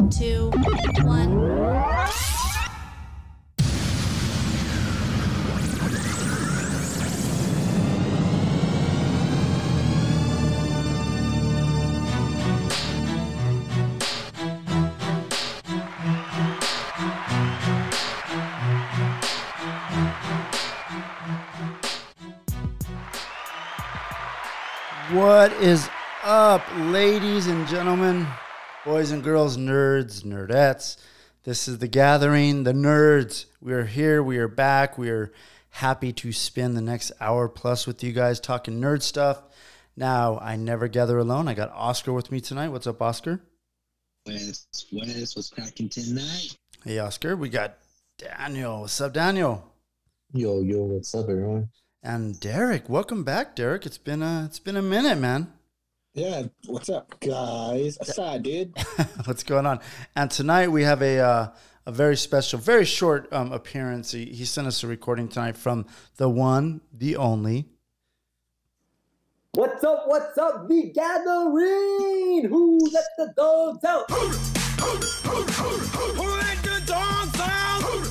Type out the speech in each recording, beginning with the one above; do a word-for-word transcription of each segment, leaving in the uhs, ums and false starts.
two, one. What is up, ladies and gentlemen, boys and girls, nerds, nerdettes? This is The Gathering, the nerds. We are here. We are back. We are happy to spend the next hour plus with you guys talking nerd stuff. Now, I never gather alone. I got Oscar with me tonight. What's up, Oscar? Wes, Wes, what's cracking tonight? Hey, Oscar. We got Daniel. What's up, Daniel? Yo, yo, what's up, everyone? And Derek. Welcome back, Derek. It's been a, it's been a minute, man. Yeah, what's up, guys? Aside, dude. What's going on? And tonight we have a uh, a very special, very short um, appearance. He, he sent us a recording tonight from the one, the only. What's up? What's up? The Gathering. Who let the dogs out? Who let the dogs out?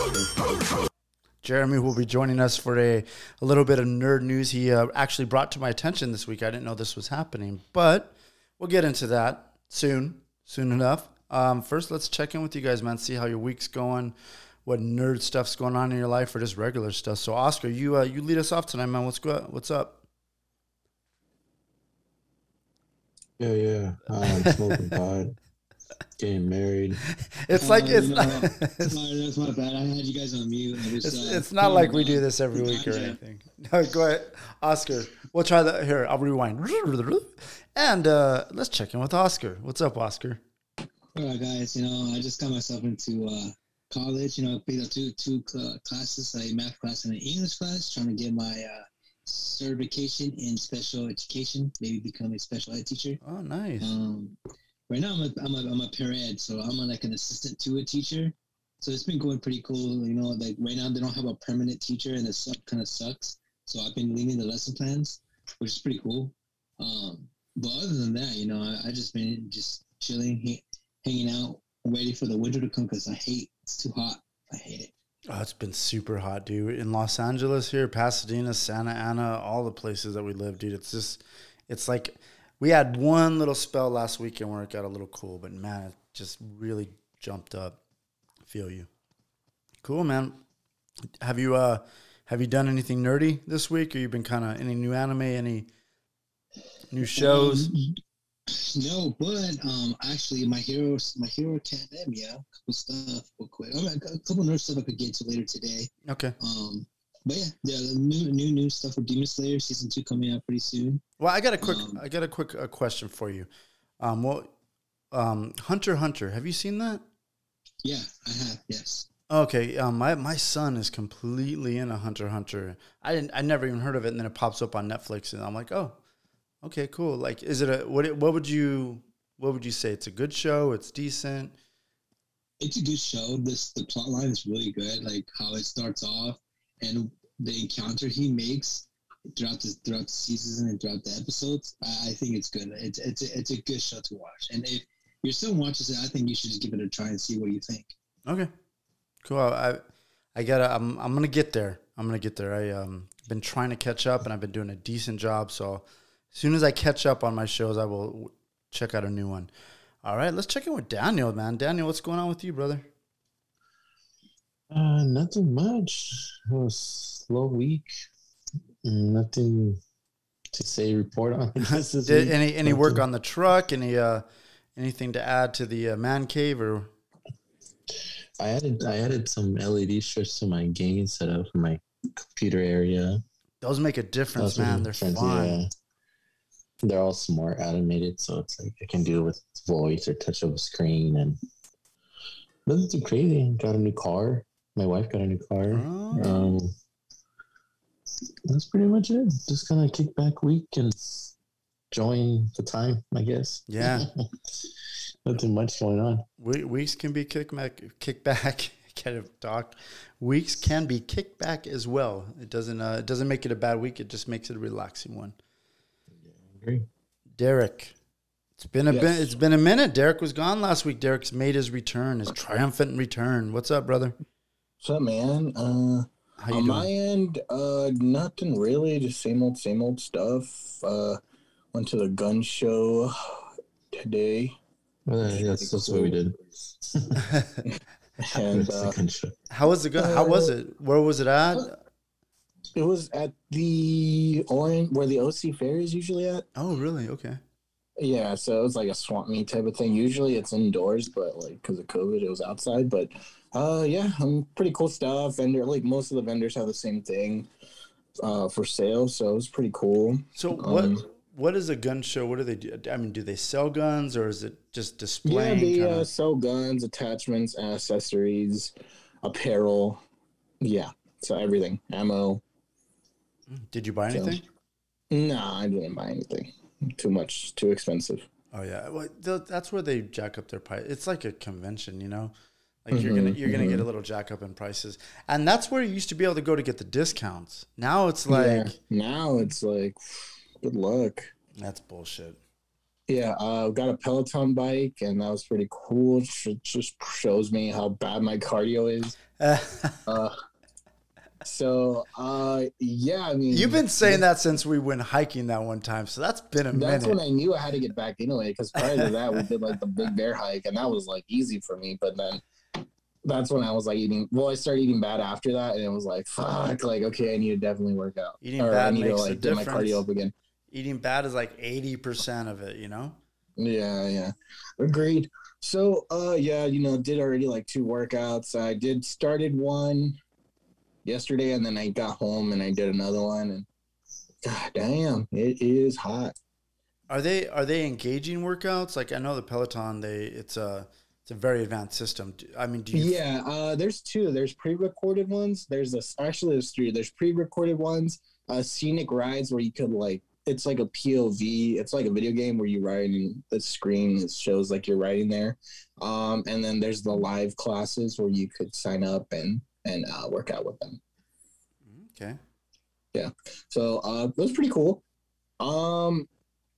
Jeremy will be joining us for a, a little bit of nerd news he uh, actually brought to my attention this week. I didn't know this was happening, but we'll get into that soon, soon enough. Um, first, let's check in with you guys, man, see how your week's going, what nerd stuff's going on in your life, or just regular stuff. So, Oscar, you uh, you lead us off tonight, man. What's go- What's up? Yeah, yeah. Um, smoking pot, getting married. It's Uh, like it's you not, know, sorry, that's my bad. I had you guys on mute. I was, it's, uh, it's not like we do uh, this every week or gotcha. anything. No, go ahead, Oscar. We'll try that here. I'll rewind, and uh, let's check in with Oscar. What's up, Oscar? All right, guys. You know, I just got myself into uh, college. You know, I picked up two two cl- classes, a math class and an English class, trying to get my uh, certification in special education, maybe become a special ed teacher. Oh, nice. Um, right now, I'm a, I'm a, I'm a peer ed, so I'm a, like an assistant to a teacher. So it's been going pretty cool. You know, like right now they don't have a permanent teacher, and the sub kind of sucks. So I've been leading the lesson plans, which is pretty cool. Um, but other than that, you know, I, I just been just chilling, ha- hanging out, waiting for the winter to come because I hate it's too hot. I hate it. Oh, it's been super hot, dude. In Los Angeles here, Pasadena, Santa Ana, all the places that we live, dude. It's just, it's like we had one little spell last weekend where it got a little cool, but man, it just really jumped up. Feel you. Cool, man. Have you uh have you done anything nerdy this week, or you been kind of any new anime, any new shows? Um, no, but um, actually, my hero, my hero academia, a couple stuff real quick. I mean, a couple nerd stuff I could get to later today. Okay. Um, but yeah, yeah, the new new new stuff for Demon Slayer season two coming out pretty soon. Well, I got a quick Um, I got a quick uh, question for you. Um, well, um, Hunter x Hunter. Have you seen that? Yeah, I have. Yes. Okay, um, my my son is completely in a Hunter x Hunter. I didn't, I never even heard of it, and then it pops up on Netflix, and I'm like, oh, okay, cool. Like, is it a what? it- What would you what would you say? It's a good show. It's decent. It's a good show. This the plot line is really good. Like how it starts off and the encounter he makes throughout the throughout the season and throughout the episodes. I, I think it's good. It's it's a, it's a good show to watch. And if your son watches it, I think you should just give it a try and see what you think. Okay, cool. I I gotta. I'm I'm gonna get there. I'm gonna get there. I um been trying to catch up, and I've been doing a decent job. So as soon as I catch up on my shows, I will check out a new one. All right, let's check in with Daniel, man. Daniel, what's going on with you, brother? Uh, nothing much. It was a slow week. Nothing to say, report on. This is Did any any work Nothing. on the truck? Any uh anything to add to the uh, man cave or? I added I added some L E D strips to my gaming setup for my computer area. Those make a difference, Those make a man. They're difference, fun. yeah. They're all smart animated, so it's like I can do it with voice or touch of a screen, and nothing too crazy. Got a new car. My wife got a new car. Oh. Um, that's pretty much it. Just kind of kick back week and enjoying the time, I guess. Yeah. Nothing much going on. We, weeks can be kick back, kick back. Kind of talk. Weeks can be kicked back as well. It doesn't. Uh, it doesn't make it a bad week. It just makes it a relaxing one. Agree. Derek, It's been a Yes. bit. It's been a minute. Derek was gone last week. Derek's made his return, his triumphant return. What's up, brother? What's up, man? Uh, How you on doing? my end, uh, nothing really. Just same old, same old stuff. Uh, went to the gun show today, Well, yeah, that's, that's what we did. and It's a uh, gun show. How was it? Go- How was it? Where was it at? it was at the Orange, where the O C Fair is usually at. Oh, really? Okay. Yeah, so it was like a swamp meet type of thing. Usually it's indoors, but like because of COVID, it was outside. But uh, yeah, um, pretty cool stuff. Vendor, like most of the vendors have the same thing uh, for sale, so it was pretty cool. So what? Um, What is a gun show? What do they do? I mean, do they sell guns or is it just Yeah, displaying? they kinda- uh, sell guns, attachments, accessories, apparel. Yeah, so everything, ammo. Did you buy so- anything? Nah, I didn't buy anything. Too much, too expensive. Oh yeah, well, th- that's where they jack up their price. It's like a convention, you know. Like you're Mhm, gonna you're gonna get a mhm. little jack up in prices, and that's where you used to be able to go to get the discounts. Now it's like yeah, now it's like, good luck. that's bullshit. Yeah, uh, got a Peloton bike, and that was pretty cool. It just shows me how bad my cardio is. Uh, so, uh, yeah, I mean, You've been saying that since we went hiking that one time, so that's been a That's minute. when I knew I had to get back anyway, because prior to that, we did like the Big Bear hike, and that was like easy for me. But then that's when I was like eating. Well, I started eating bad after that, and it was like, fuck, like okay, I need to definitely work out. Eating or bad I need makes to a like get my difference. cardio up again. Eating bad is like eighty percent of it, you know. Yeah, yeah, agreed. So, uh, yeah, you know, did already like two workouts. I did started one yesterday, and then I got home and I did another one, and god damn, it is hot. Are they are they engaging workouts? Like I know the Peloton, they it's a it's a very advanced system. Do- I mean, do you? Yeah, uh, there's two. There's pre-recorded ones. There's this. Actually, there's three. There's pre-recorded ones. Uh, scenic rides where you could like. It's like a P O V. It's like a video game where you ride and the screen it shows like you're riding there. Um, and then there's the live classes where you could sign up and and uh, work out with them. Okay. So uh, it was pretty cool. Um,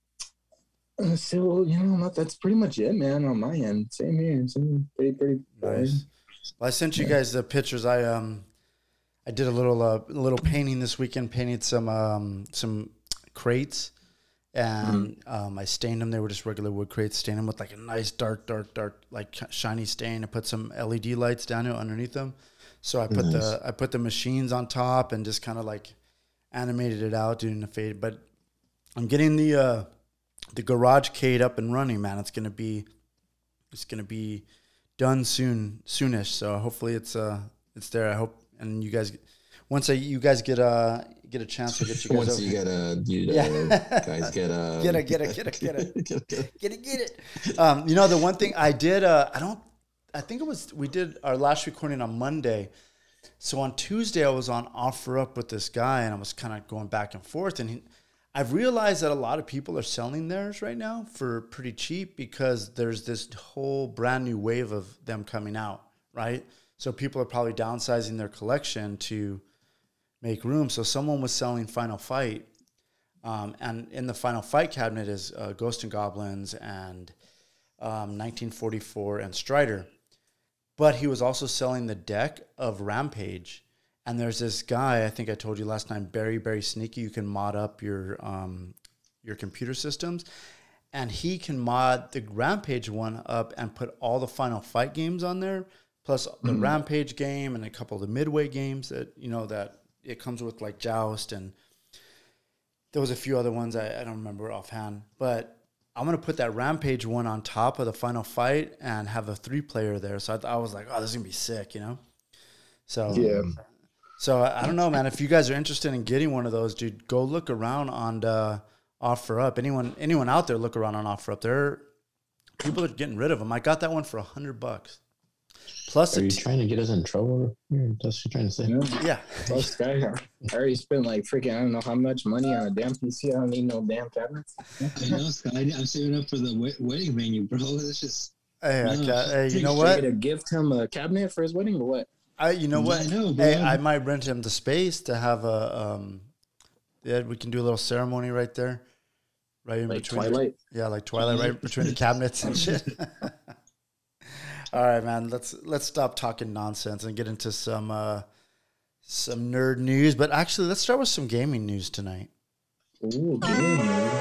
uh, so you know that- that's pretty much it, man. On my end, same here. Same pretty pretty. Nice. Well, I sent you guys the pictures. I um, I did a little uh, a little painting this weekend. Painted some um some crates, and um, I stained them. They were just regular wood crates. Stained them with like a nice dark, dark, dark, like shiny stain. I put some L E D lights down here underneath them. So I put Nice. the I put the machines on top and just kind of like animated it out, doing the fade. But I'm getting the uh, the garage cade up and running, man. It's gonna be it's gonna be done soon, soonish. So hopefully it's uh it's there. I hope, and you guys, once I you guys get uh get a chance, I'll get you guys Once over. you get a, you Yeah. uh, guys get a, Get it, get it, get it, get it. get it. Get it, get it. Um, you know, the one thing I did, uh, I don't, I think it was, we did our last recording on Monday. So on Tuesday, I was on OfferUp with this guy, and I was kind of going back and forth. And he, I've realized that a lot of people are selling theirs right now for pretty cheap because there's this whole brand new wave of them coming out, right? So people are probably downsizing their collection to make room. So someone was selling Final Fight. Um, and in the Final Fight cabinet is uh, Ghost and Goblins and um, nineteen forty-four and Strider. But he was also selling the deck of Rampage. And there's this guy, I think I told you last time, Barry, Barry Sneaky. You can mod up your um, your computer systems. And he can mod the Rampage one up and put all the Final Fight games on there, plus the Mhm. Rampage game and a couple of the Midway games that, you know, that it comes with, like Joust, and there was a few other ones I, I don't remember offhand. But I'm going to put that Rampage one on top of the Final Fight and have a three-player there. So I, th- I was like, oh, this is going to be sick, you know? So, Yeah. so I I don't know, man. If you guys are interested in getting one of those, dude, go look around on the OfferUp. Anyone anyone out there, look around on OfferUp. There, people are getting rid of them. I got that one for a hundred bucks. Plus, Are a you t- trying to get us in trouble here? That's what you're trying to say. Yeah. yeah, Plus, guy, I already spent like freaking I don't know how much money on a damn P C. I don't need no damn cabinets. I know, Scott. I, I'm saving up for the we- wedding venue, bro. It's just. hey, I No. got, hey, you know Should I what? get a gift him a cabinet for his wedding or what? I, you know what? I know, bro. Hey, I might rent him the space to have a, um, yeah, we can do a little ceremony right there, right in Like between. Twilight. Yeah, like Twilight, right between the cabinets and shit. All right, man. Let's let's stop talking nonsense and get into some uh, some nerd news. But actually, let's start with some gaming news tonight. Ooh, damn.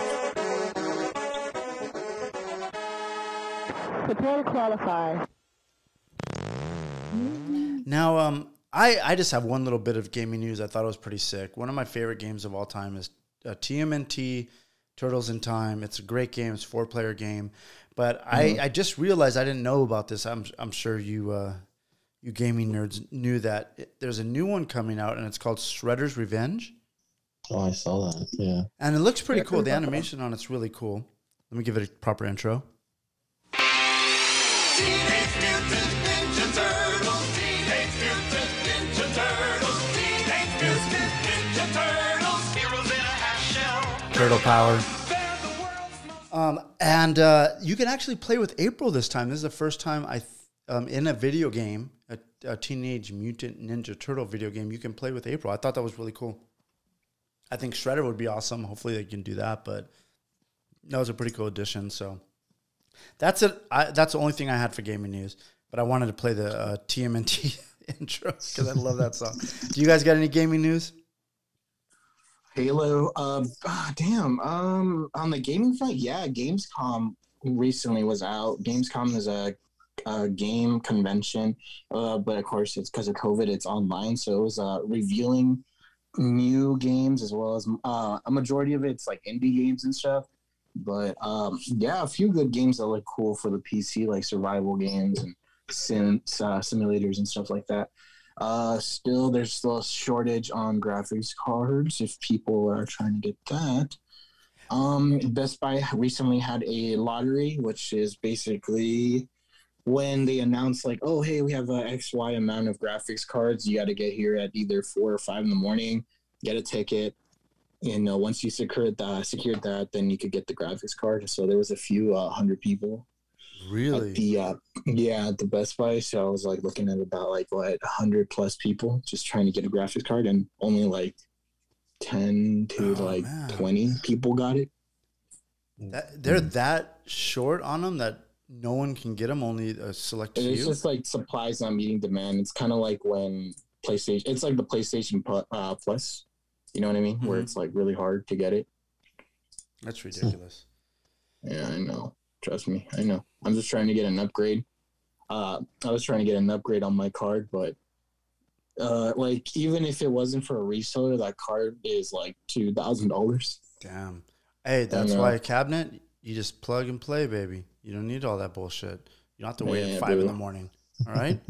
Prepare to qualify. Now, um, I I just have one little bit of gaming news. I thought it was pretty sick. One of my favorite games of all time is uh, T M N T Turtles in Time. It's a great game. It's a four player game. But mm-hmm. I, I just realized I didn't know about this. I'm I'm sure you uh, you gaming nerds knew that it, there's a new one coming out, and it's called Shredder's Revenge. Oh, I saw that. Yeah, and it looks pretty cool. The animation on it's really cool. Let me give it a proper intro. Teenage Mutant Ninja Turtles. Teenage Mutant Ninja Turtles. Teenage Mutant Ninja Turtles. Heroes in a half shell. Turtle power. Um, and uh, you can actually play with April this time. This is the first time I, th- um, in a video game, a, a Teenage Mutant Ninja Turtle video game, you can play with April. I thought that was really cool. I think Shredder would be awesome. Hopefully they can do that, but that was a pretty cool addition. So that's it. I, that's the only thing I had for gaming news. But I wanted to play the uh, T M N T intro because I love that song. Do you guys got any gaming news? Halo. Uh, ah, damn. Um, on the gaming front, yeah, Gamescom recently was out. Gamescom is a, a game convention, uh, but of course it's because of COVID, it's online. So it was uh, revealing new games as well as uh, a majority of it's like indie games and stuff. But um, yeah, a few good games that look cool for the P C, like survival games and sim uh, simulators and stuff like that. Uh, still, there's still a shortage on graphics cards if people are trying to get that. Um, Best Buy recently had a lottery, which is basically when they announce like, oh, hey, we have a X Y amount of graphics cards. You got to get here at either four or five in the morning, get a ticket. And uh, once you secured that, secured that, then you could get the graphics card. So there was a few uh, hundred people. Really? At the uh, yeah, at the Best Buy. So I was like looking at about like what a hundred plus people just trying to get a graphics card, and only like ten to oh, like man. twenty people got it. That, they're that short on them that no one can get them. Only a select few. It's just like supplies not meeting demand. It's kind of like when PlayStation. It's like the PlayStation uh, Plus. You know what I mean? Mm-hmm. Where it's like really hard to get it. That's ridiculous. Yeah, I know. Trust me, I know. I'm just trying to get an upgrade. Uh, I was trying to get an upgrade on my card, but uh, like even if it wasn't for a reseller, that card is like two thousand dollars. Damn. Hey, that's why a cabinet you just plug and play, baby. You don't need all that bullshit. You don't have to wait yeah, at five boo. in the morning. All right.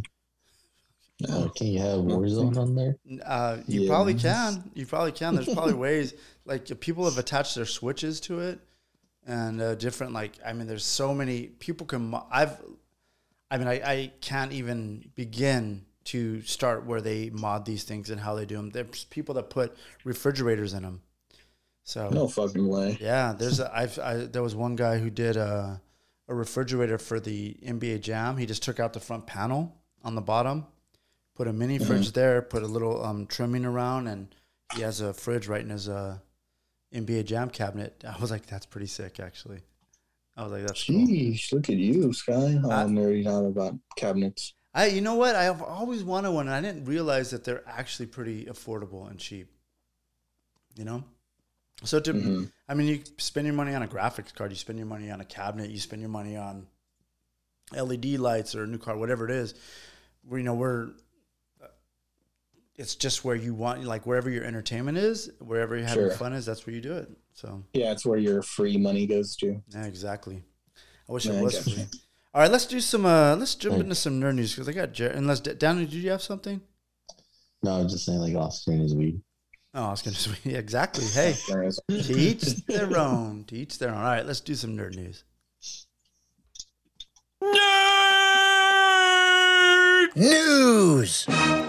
Oh, can you have Warzone on there? Uh, you Yeah. probably can. You probably can. There's probably ways. Like people have attached their switches to it, and uh, different. Like I mean, there's so many people can. Mo- I've. I mean, I, I can't even begin to start where they mod these things and how they do them. There's people that put refrigerators in them. So No fucking way. yeah, there's a. I've. I, there was one guy who did a, a refrigerator for the N B A Jam. He just took out the front panel on the bottom. Put a mini fridge mm-hmm. there, put a little um, trimming around, and he has a fridge right in his uh, N B A Jam cabinet. I was like, that's pretty sick, actually. I was like, that's Sheesh, cool. Look at you, Sky. How I, nerdy out about cabinets. I, you know what? I've always wanted one, and I didn't realize that they're actually pretty affordable and cheap. You know? So, to, mm-hmm. I mean, you spend your money on a graphics card, you spend your money on a cabinet, you spend your money on L E D lights or a new car, whatever it is. Where, you know, we're... It's just where you want, like wherever your entertainment is, wherever you're having sure. fun is, that's where you do it. So yeah, it's where your free money goes to. Yeah, exactly. I wish yeah, it was free. All right, let's do some. Uh, let's jump Thanks. into some nerd news because I got Jared. Unless Danny, did you have something? No, I was just saying like Oscar and his weed. Oh, Oscar and his weed. Yeah, exactly. Hey, to each their own. To each their own. All right, let's do some nerd news. Nerd news.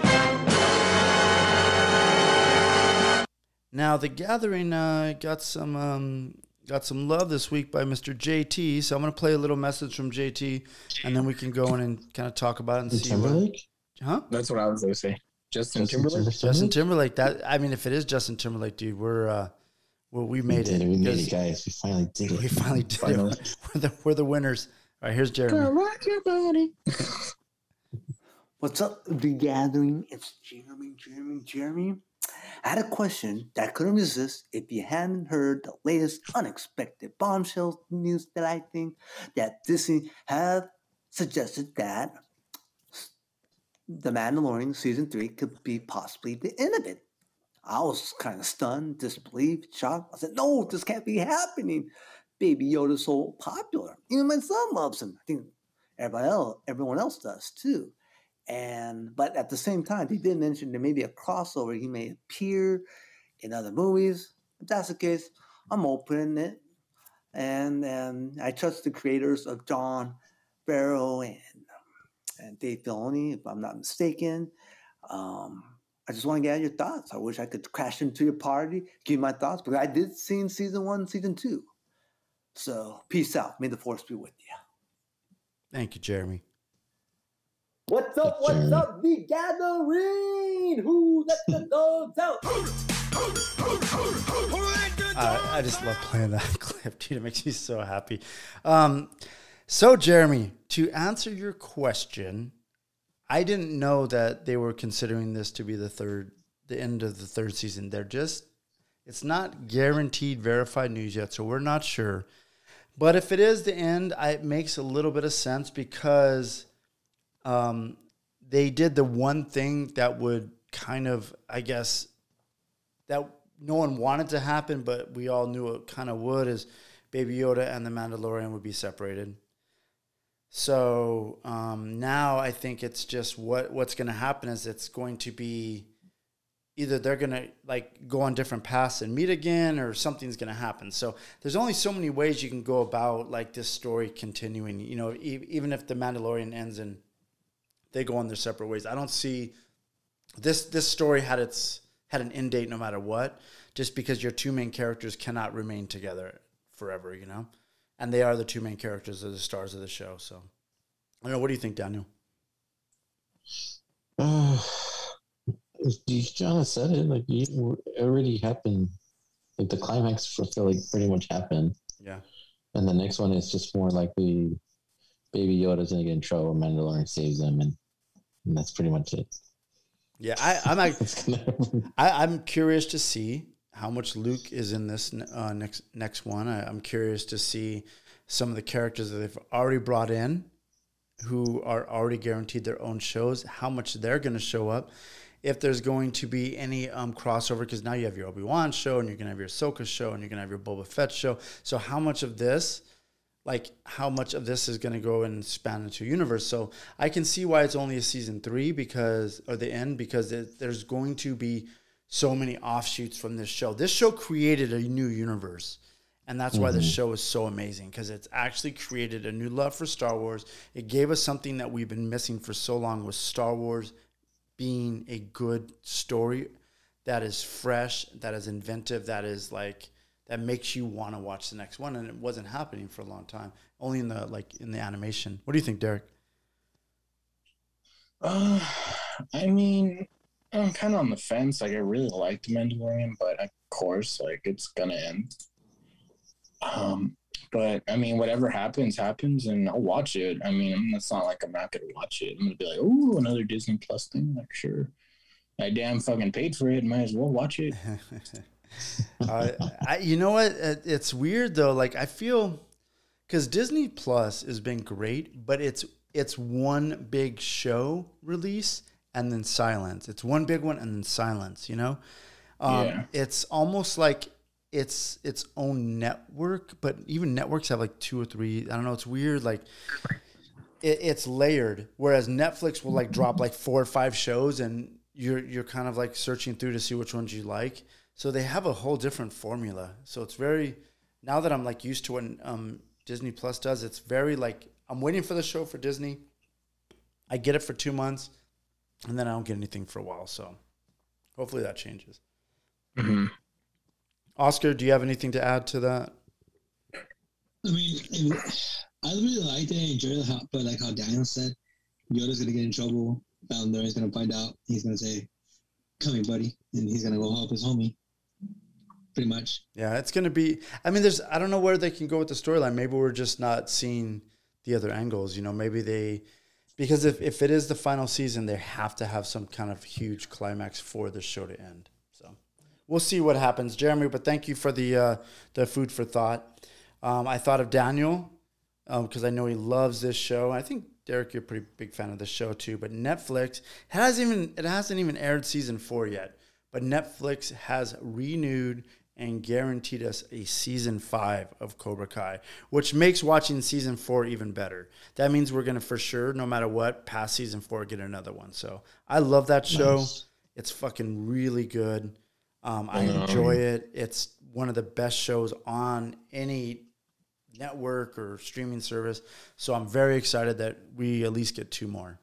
Now, The Gathering uh, got some um, got some love this week by Mister J T, so I'm going to play a little message from J T, and then we can go in and kind of talk about it and see Timberlake? What, huh? That's what I was going to say. Justin, Justin Timberlake? Timberlake? Justin Timberlake. That I mean, if it is Justin Timberlake, dude, we're uh, Well, we We made did it. it. We made because it, guys. We finally did We it. finally did Finally. it. We're the, we're the winners. All right, here's Jeremy. rock your body. What's up, The Gathering? It's Jeremy, Jeremy, Jeremy. I had a question that couldn't resist if you hadn't heard the latest unexpected bombshell news that I think that Disney have suggested that The Mandalorian Season three could be possibly the end of it. I was kind of stunned, disbelieved, shocked. I said, no, this can't be happening. Baby Yoda's so popular. Even my son loves him. I think everybody else, everyone else does too. And but at the same time, they did mention there may be a crossover. He may appear in other movies. If that's the case, I'm open it. And and I trust the creators of John Barrow and and Dave Filoni, if I'm not mistaken. Um, I just want to get your thoughts. I wish I could crash into your party, give you my thoughts, but I did see in season one, season two. So peace out. May the force be with you. Thank you, Jeremy. What's up? What's Jeremy. up? The Gathering. Who let the dogs out? Uh, I just love playing that clip, dude. It makes me so happy. Um, so, Jeremy, to answer your question, I didn't know that they were considering this to be the third, the end of the third season. They're just, it's not guaranteed, verified news yet, so we're not sure. But if it is the end, I, it makes a little bit of sense because um, they did the one thing that would kind of, I guess, that no one wanted to happen, but we all knew it kind of would, is Baby Yoda and the Mandalorian would be separated. So um, now I think it's just what what's going to happen is it's going to be either they're going to like go on different paths and meet again, or something's going to happen. So there's only so many ways you can go about like this story continuing. You know, e- even if the Mandalorian ends and they go on their separate ways, I don't see this. This story had its had an end date no matter what, just because your two main characters cannot remain together forever. You know. And they are the two main characters of the stars of the show. So, I don't know. What do you think, Daniel? Uh, you kind of said it. Like, you, it already happened. Like, the climax, I feel like, pretty much happened. Yeah. And the next one is just more likely Baby Yoda's going to get in trouble, Mandalorian saves them, and, and that's pretty much it. Yeah, I, I'm like, It's gonna- I, I'm curious to see how much Luke is in this uh, next next one. I, I'm curious to see some of the characters that they've already brought in, who are already guaranteed their own shows. How much they're going to show up, if there's going to be any um, crossover, because now you have your Obi-Wan show, and you're going to have your Ahsoka show, and you're going to have your Boba Fett show. So how much of this, like how much of this is going to go and span into a universe? So I can see why it's only a season three because, or the end, because it, there's going to be so many offshoots from this show. This show created a new universe. And that's why the show is so amazing, because it's actually created a new love for Star Wars. It gave us something that we've been missing for so long, with Star Wars being a good story that is fresh, that is inventive, that is like, that makes you want to watch the next one. And it wasn't happening for a long time, only in the, like in the animation. What do you think, Derek? Uh, I mean, I'm kind of on the fence. Like, I really like The Mandalorian, but of course, like, it's gonna end. Um, but I mean, whatever happens, happens, and I'll watch it. I mean, it's not like I'm not gonna watch it. I'm gonna be like, oh, another Disney Plus thing. Like, sure, I damn fucking paid for it. Might as well watch it. uh, I, you know what? It- It's weird though. Like I feel, because Disney Plus has been great, but it's it's one big show release and then silence. It's one big one and then silence. You know, um, Yeah. it's almost like it's its own network. But even networks have like two or three. I don't know. It's weird. Like it, it's layered. Whereas Netflix will like drop like four or five shows, and you're you're kind of like searching through to see which ones you like. So they have a whole different formula. So it's very, now that I'm like used to what um, Disney Plus does, it's very like, I'm waiting for the show for Disney. I get it for two months and then I don't get anything for a while. So hopefully that changes. Mm-hmm. Oscar, do you have anything to add to that? I mean, it, I really liked it. I enjoyed it, how, but like how Daniel said, Yoda's gonna get in trouble. Mandalorian's gonna find out. He's gonna say, "Come here, buddy," and he's gonna go help his homie. pretty much. Yeah, it's going to be. I mean, there's. I don't know where they can go with the storyline. Maybe we're just not seeing the other angles. You know, maybe they, because if, if it is the final season, they have to have some kind of huge climax for the show to end. So we'll see what happens, Jeremy. But thank you for the uh, the food for thought. Um, I thought of Daniel because um, I know he loves this show. I think Derek, you're a pretty big fan of the show too. But Netflix it hasn't even it hasn't even aired season four yet. But Netflix has renewed and guaranteed us a season five of Cobra Kai, which makes watching season four even better. That means we're going to, for sure, no matter what, past season four, get another one. So I love that show. Nice. It's fucking really good. Um, I um, enjoy it. It's one of the best shows on any network or streaming service. So I'm very excited that we at least get two more.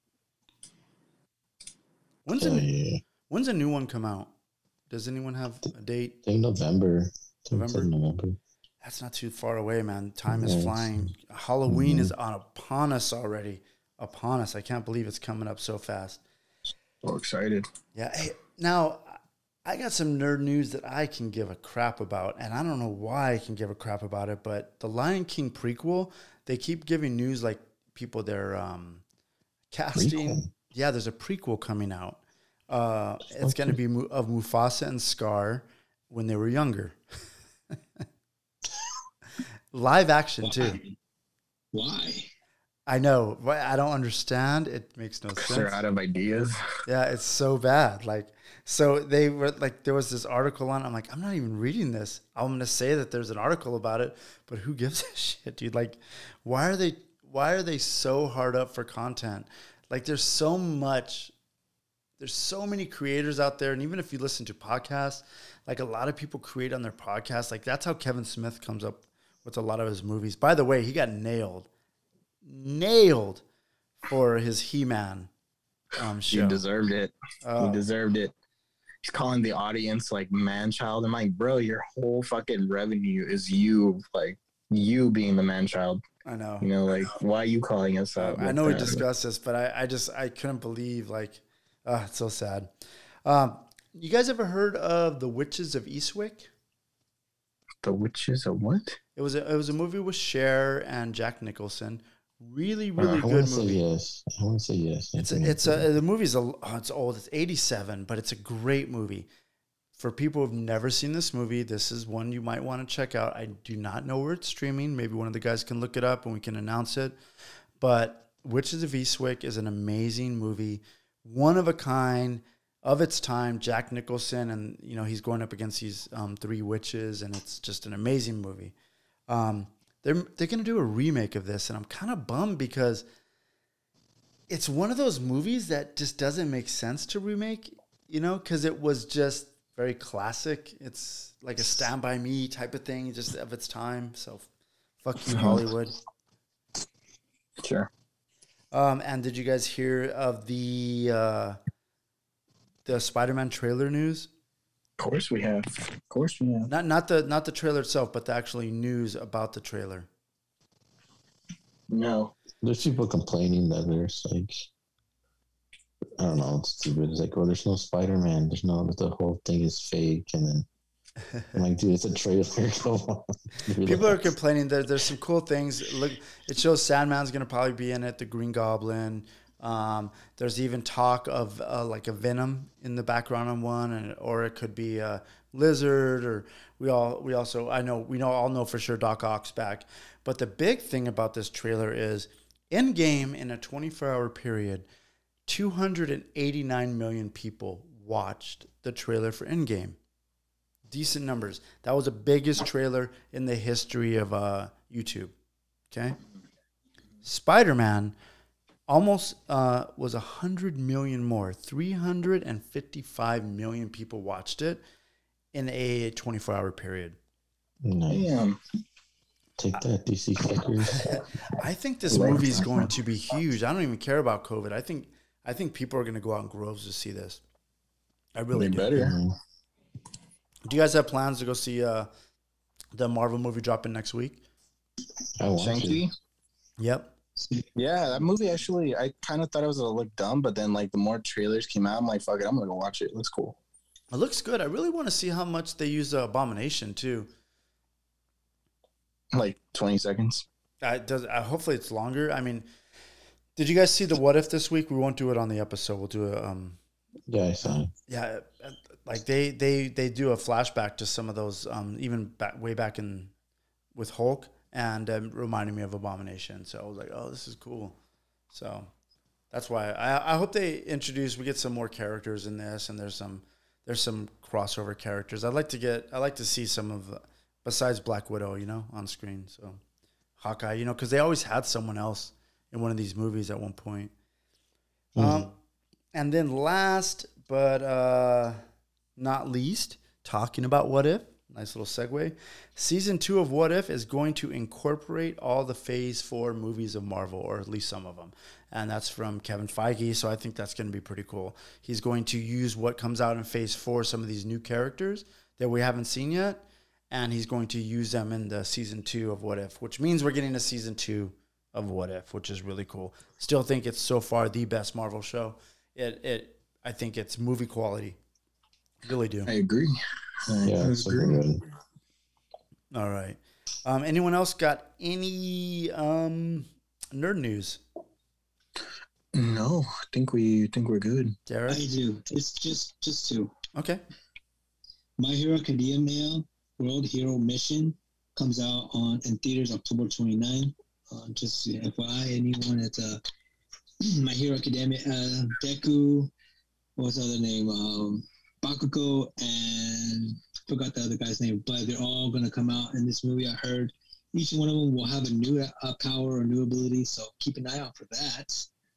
When's, oh, a, yeah. when's a new one come out? Does anyone have a date? I think November. November? November. That's not too far away, man. Time is yes. flying. Halloween mm-hmm. is on upon us already. Upon us. I can't believe it's coming up so fast. So excited. Yeah. Hey, now, I got some nerd news that I can give a crap about, and I don't know why I can give a crap about it, but the Lion King prequel, they keep giving news like people they're um, casting. Prequel? Yeah, there's a prequel coming out. Uh, it's going to be of Mufasa and Scar when they were younger. Live action, Why? too. Why? I know. I don't understand. It makes no sense. They're out of ideas. Yeah, it's so bad. Like, so they were like, there was this article on. I'm like, I'm not even reading this. I'm going to say that there's an article about it, but who gives a shit, dude? Like, why are they? Why are they so hard up for content? Like, there's so much. There's so many creators out there, and even if you listen to podcasts, like a lot of people create on their podcasts. Like that's how Kevin Smith comes up with a lot of his movies. By the way, he got nailed, nailed for his He-Man um, show. He deserved it. Oh. He deserved it. He's calling the audience like man-child. I'm like, bro, your whole fucking revenue is you, like you being the man-child. I know. You know, like why are you calling us out? I know that? we discussed this, but I, I just I couldn't believe like. Oh, it's so sad. Um, you guys ever heard of The Witches of Eastwick? The Witches of what? It was a, it was a movie with Cher and Jack Nicholson. Really, really uh, I good say movie. Yes. I want to say yes. It's a, it's a, the movie's a, oh, it's old. It's eighty-seven, but it's a great movie. For people who've never seen this movie, this is one you might want to check out. I do not know where it's streaming. Maybe one of the guys can look it up and we can announce it. But Witches of Eastwick is an amazing movie. One of a kind, of its time, Jack Nicholson, and you know he's going up against these um, three witches, and it's just an amazing movie. Um, they're they're going to do a remake of this, and I'm kind of bummed because it's one of those movies that just doesn't make sense to remake, you know, because it was just very classic. It's like a Stand By Me type of thing, just of its time. So, fuck you, Hollywood. Sure. Um, and did you guys hear of the uh, the Spider-Man trailer news? Of course we have. Of course we have. Not not the not the trailer itself, but the actually news about the trailer. No. There's people complaining that there's like, I don't know, it's stupid. It's like, oh, there's no Spider-Man. There's no, the whole thing is fake. And then I'm like, dude, it's a trailer. Come on. People are complaining that there's some cool things. Look, it shows Sandman's going to probably be in it, the Green Goblin. Um, there's even talk of uh, like a Venom in the background on one, and or it could be a Lizard, or we all we also I know we know all know for sure Doc Ock's back. But the big thing about this trailer is in-game in a twenty-four hour period, two hundred eighty-nine million people watched the trailer for in-game. Decent numbers. That was the biggest trailer in the history of uh, YouTube. Okay, Spider-Man almost uh, was one hundred million more. three hundred fifty-five million people watched it in a twenty-four hour period. Damn. Take that, D C fuckers. I think this movie is going to be huge. I don't even care about COVID. I think I think people are going to go out in groves to see this. I really They do. better. Mm-hmm. Do you guys have plans to go see uh, the Marvel movie dropping next week? I want Shang-Chi? to. Yep. Yeah, that movie actually, I kind of thought it was going to look dumb, but then like the more trailers came out, I'm like, fuck it, I'm going to go watch it. It looks cool. It looks good. I really want to see how much they use uh, Abomination too. Like twenty seconds. Uh, does uh, hopefully it's longer. I mean, did you guys see the What If this week? We won't do it on the episode. We'll do a um. Yeah, I saw it. Yeah, uh, like they they they do a flashback to some of those um even back way back in with Hulk and um, reminding me of Abomination. So I was like, oh, this is cool. So that's why I I hope they introduce. We get some more characters in this, and there's some there's some crossover characters. I'd like to get. I like to see some of uh, besides Black Widow, you know, on screen. So Hawkeye, you know, because they always had someone else in one of these movies at one point. Mhm. Um, and then last but uh, not least, talking about What If. Nice little segue. Season two of What If is going to incorporate all the Phase Four movies of Marvel, or at least some of them, and that's from Kevin Feige. So I think that's going to be pretty cool. He's going to use what comes out in Phase Four, some of these new characters that we haven't seen yet, and he's going to use them in the season two of What If, which means we're getting a season two of What If, which is really cool. Still think it's so far the best Marvel show. It it I think it's movie quality. Really do. I agree. I Yeah, it's super good. All right. Um, anyone else got any um, nerd news? No, I think we think we're good. I Derek? do. It's just just two. Okay. My Hero Academia World Hero Mission comes out on in theaters October twenty-ninth. Uh, just F Y I, anyone at uh, My Hero Academia, uh, Deku, what was the other name? Um, Bakugo, and I forgot the other guy's name, but they're all going to come out in this movie. I heard each one of them will have a new uh, power or new ability, so keep an eye out for that.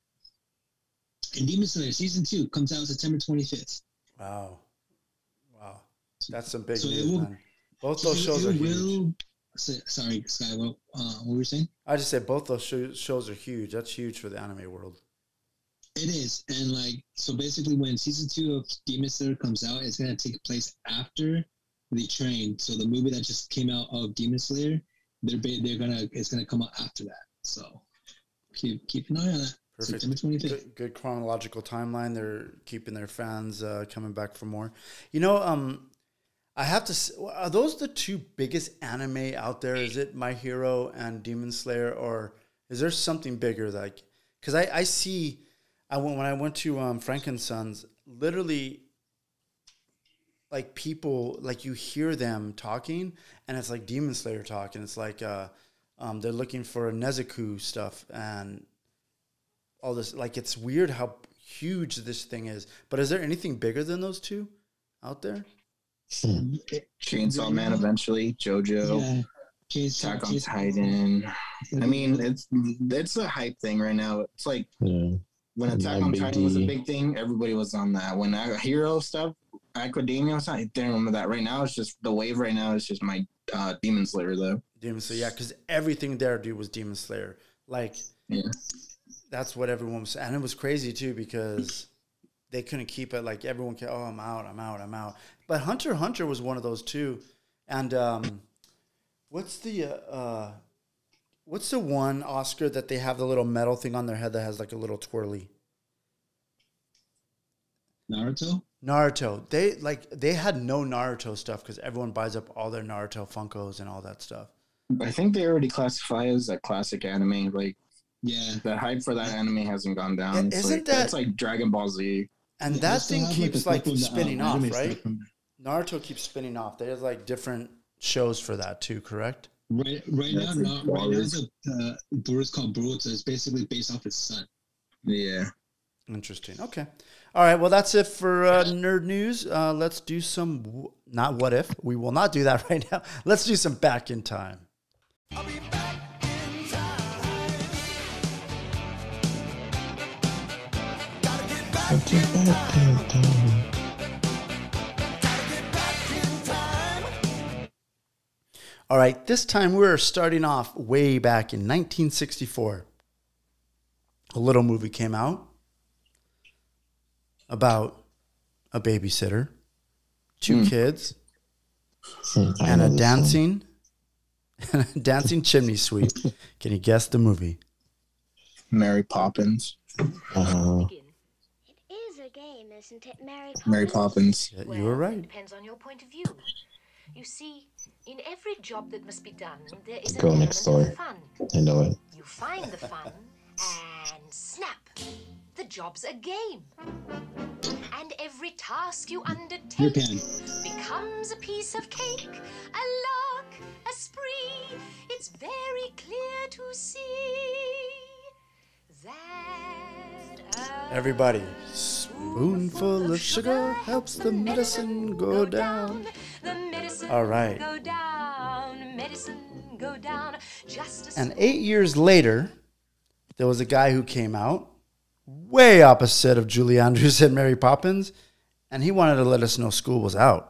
And Demon Slayer Season two comes out September twenty-fifth. Wow. Wow. That's some big So it news, will- man. Both those shows it are will, huge. so- sorry, Sky, what, uh, what were you saying? I just said both those sho- shows are huge. That's huge for the anime world. It is, and like so, basically, when season two of Demon Slayer comes out, it's gonna take place after the train. So the movie that just came out of Demon Slayer, they're ba- they're gonna it's gonna come out after that. So keep keep an eye on that. Perfect. September twenty-fifth. Good, good chronological timeline. They're keeping their fans uh, coming back for more. You know, um, I have to. s- Are those the two biggest anime out there? Is it My Hero and Demon Slayer, or is there something bigger? Like, because I, I see, I went when I went to um, Frankensons, literally, like people, like you hear them talking, and it's like Demon Slayer talking. It's like uh, um, they're looking for Nezuko stuff and all this. Like, it's weird how huge this thing is. But is there anything bigger than those two out there? Chainsaw Man eventually, JoJo, Yeah. Chainsaw- Attack on Chainsaw- Titan. I mean, it's it's a hype thing right now. It's like Yeah. when And Attack then on Big Titan was a D. big thing, everybody was on that. When I, Hero stuff, Academia was on, I didn't remember that. Right now, it's just the wave. Right now, is just my uh, Demon Slayer though. Demon Slayer, yeah, because everything there, dude, was Demon Slayer. Like, Yeah. that's what everyone was, and it was crazy too because they couldn't keep it. Like everyone, kept, oh, I'm out, I'm out, I'm out. But Hunter x Hunter was one of those too. And um, what's the uh, uh, what's the one Oscar that they have the little metal thing on their head that has like a little twirly? Naruto. Naruto. They like they had no Naruto stuff because everyone buys up all their Naruto Funkos and all that stuff. I think they already classify as a classic anime. Like Yeah. the hype for that anime hasn't gone down. Yeah, It's isn't like, that- it's like Dragon Ball Z. And They that still thing have, keeps a like couple of the, um, spinning off, anime right? stuff from- Naruto keeps spinning off. There's like different shows for that too, correct? Right, right now, That's not, like right now, bars. the uh, Boruto called Boruto. It's basically based off his son. Yeah. Interesting. Okay. All right. Well, that's it for uh, nerd news. Uh, let's do some, w- not what if. We will not do that right now. Let's do some back in time. I'll be back in time. Gotta get back in time. Gotta get back in time. All right. This time we're starting off way back in nineteen sixty-four. A little movie came out about a babysitter, two kids, and a dancing, dancing chimney sweep. Can you guess the movie? Mary Poppins. Uh, It is a game, isn't it, Mary Poppins? Mary Poppins. Yeah, you were Well, right. It depends on your point of view. You see, in every job that must be done, there is an Girl element Next Door. of fun. I know it. You find the fun, and snap, the job's a game. And every task you Your undertake pan. becomes a piece of cake, a lark, a spree. It's very clear to see that a Everybody, spoonful of sugar helps the medicine go down. The medicine All right. go down, medicine go down. Just a And eight years later, there was a guy who came out way opposite of Julie Andrews and Mary Poppins, and he wanted to let us know school was out.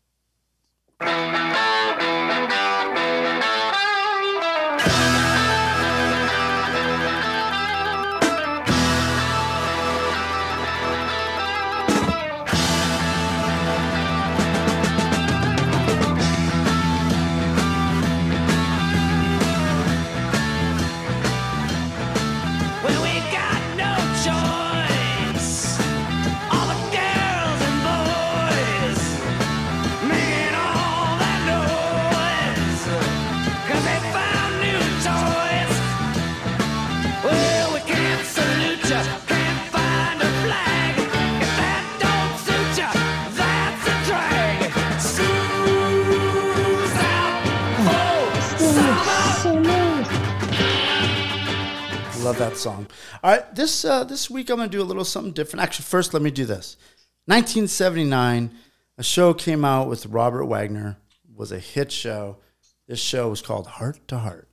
Well, we got no choice. All the girls and boys making all that noise 'cause they found new toys. Well, we can't salute ya, can't find a flag. If that don't suit ya, that's a drag. School's out. Oh, summer. Love that song. All right, this uh, this week I'm gonna do a little something different. Actually, first let me do this. nineteen seventy-nine, a show came out with Robert Wagner. It was a hit show. This show was called Heart to Heart.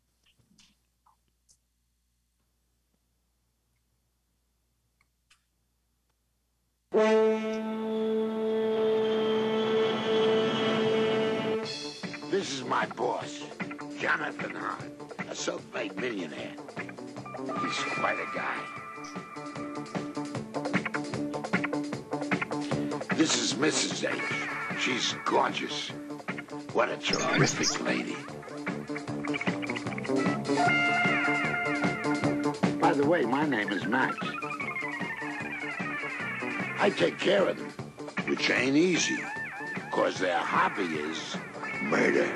This is my boss, Jonathan Hahn, a self-made millionaire. He's quite a guy. This is Missus H. She's gorgeous. What a terrific lady. By the way, my name is Max. I take care of them, which ain't easy, because their hobby is murder.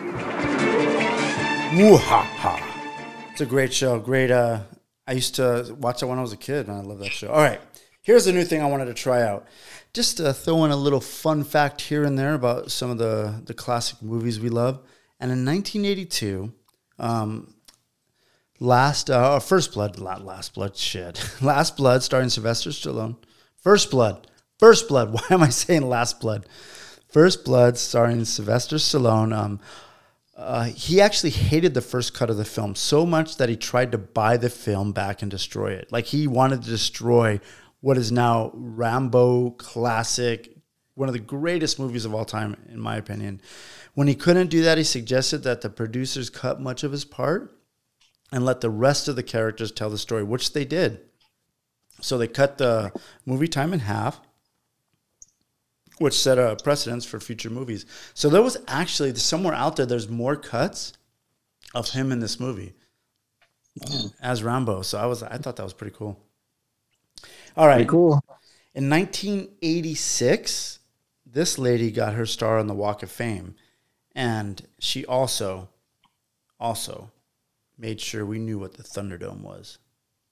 Woo-ha-ha. It's a great show. Great. Uh, I used to watch it when I was a kid, and I love that show. All right. Here's a new thing I wanted to try out. Just to throw in a little fun fact here and there about some of the, the classic movies we love. And in nineteen eighty-two, um, Last, uh, First Blood, not Last Blood, shit. Last Blood, starring Sylvester Stallone. First Blood. First Blood. Why am I saying Last Blood? First Blood, starring Sylvester Stallone. Um, uh, he actually hated the first cut of the film so much that he tried to buy the film back and destroy it. Like, he wanted to destroy what is now Rambo classic, one of the greatest movies of all time, in my opinion. When he couldn't do that, he suggested that the producers cut much of his part and let the rest of the characters tell the story, which they did. So they cut the movie time in half, which set a precedence for future movies. So there was actually, somewhere out there, there's more cuts of him in this movie Wow. as Rambo. So I was, I thought that was pretty cool. All right. Pretty cool. In nineteen eighty-six, this lady got her star on the Walk of Fame, and she also, also made sure we knew what the Thunderdome was.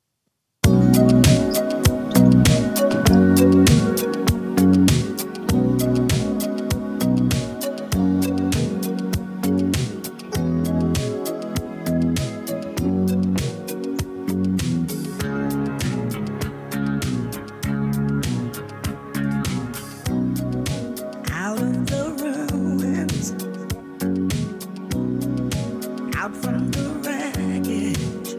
Out of the ruins, out from the wreckage,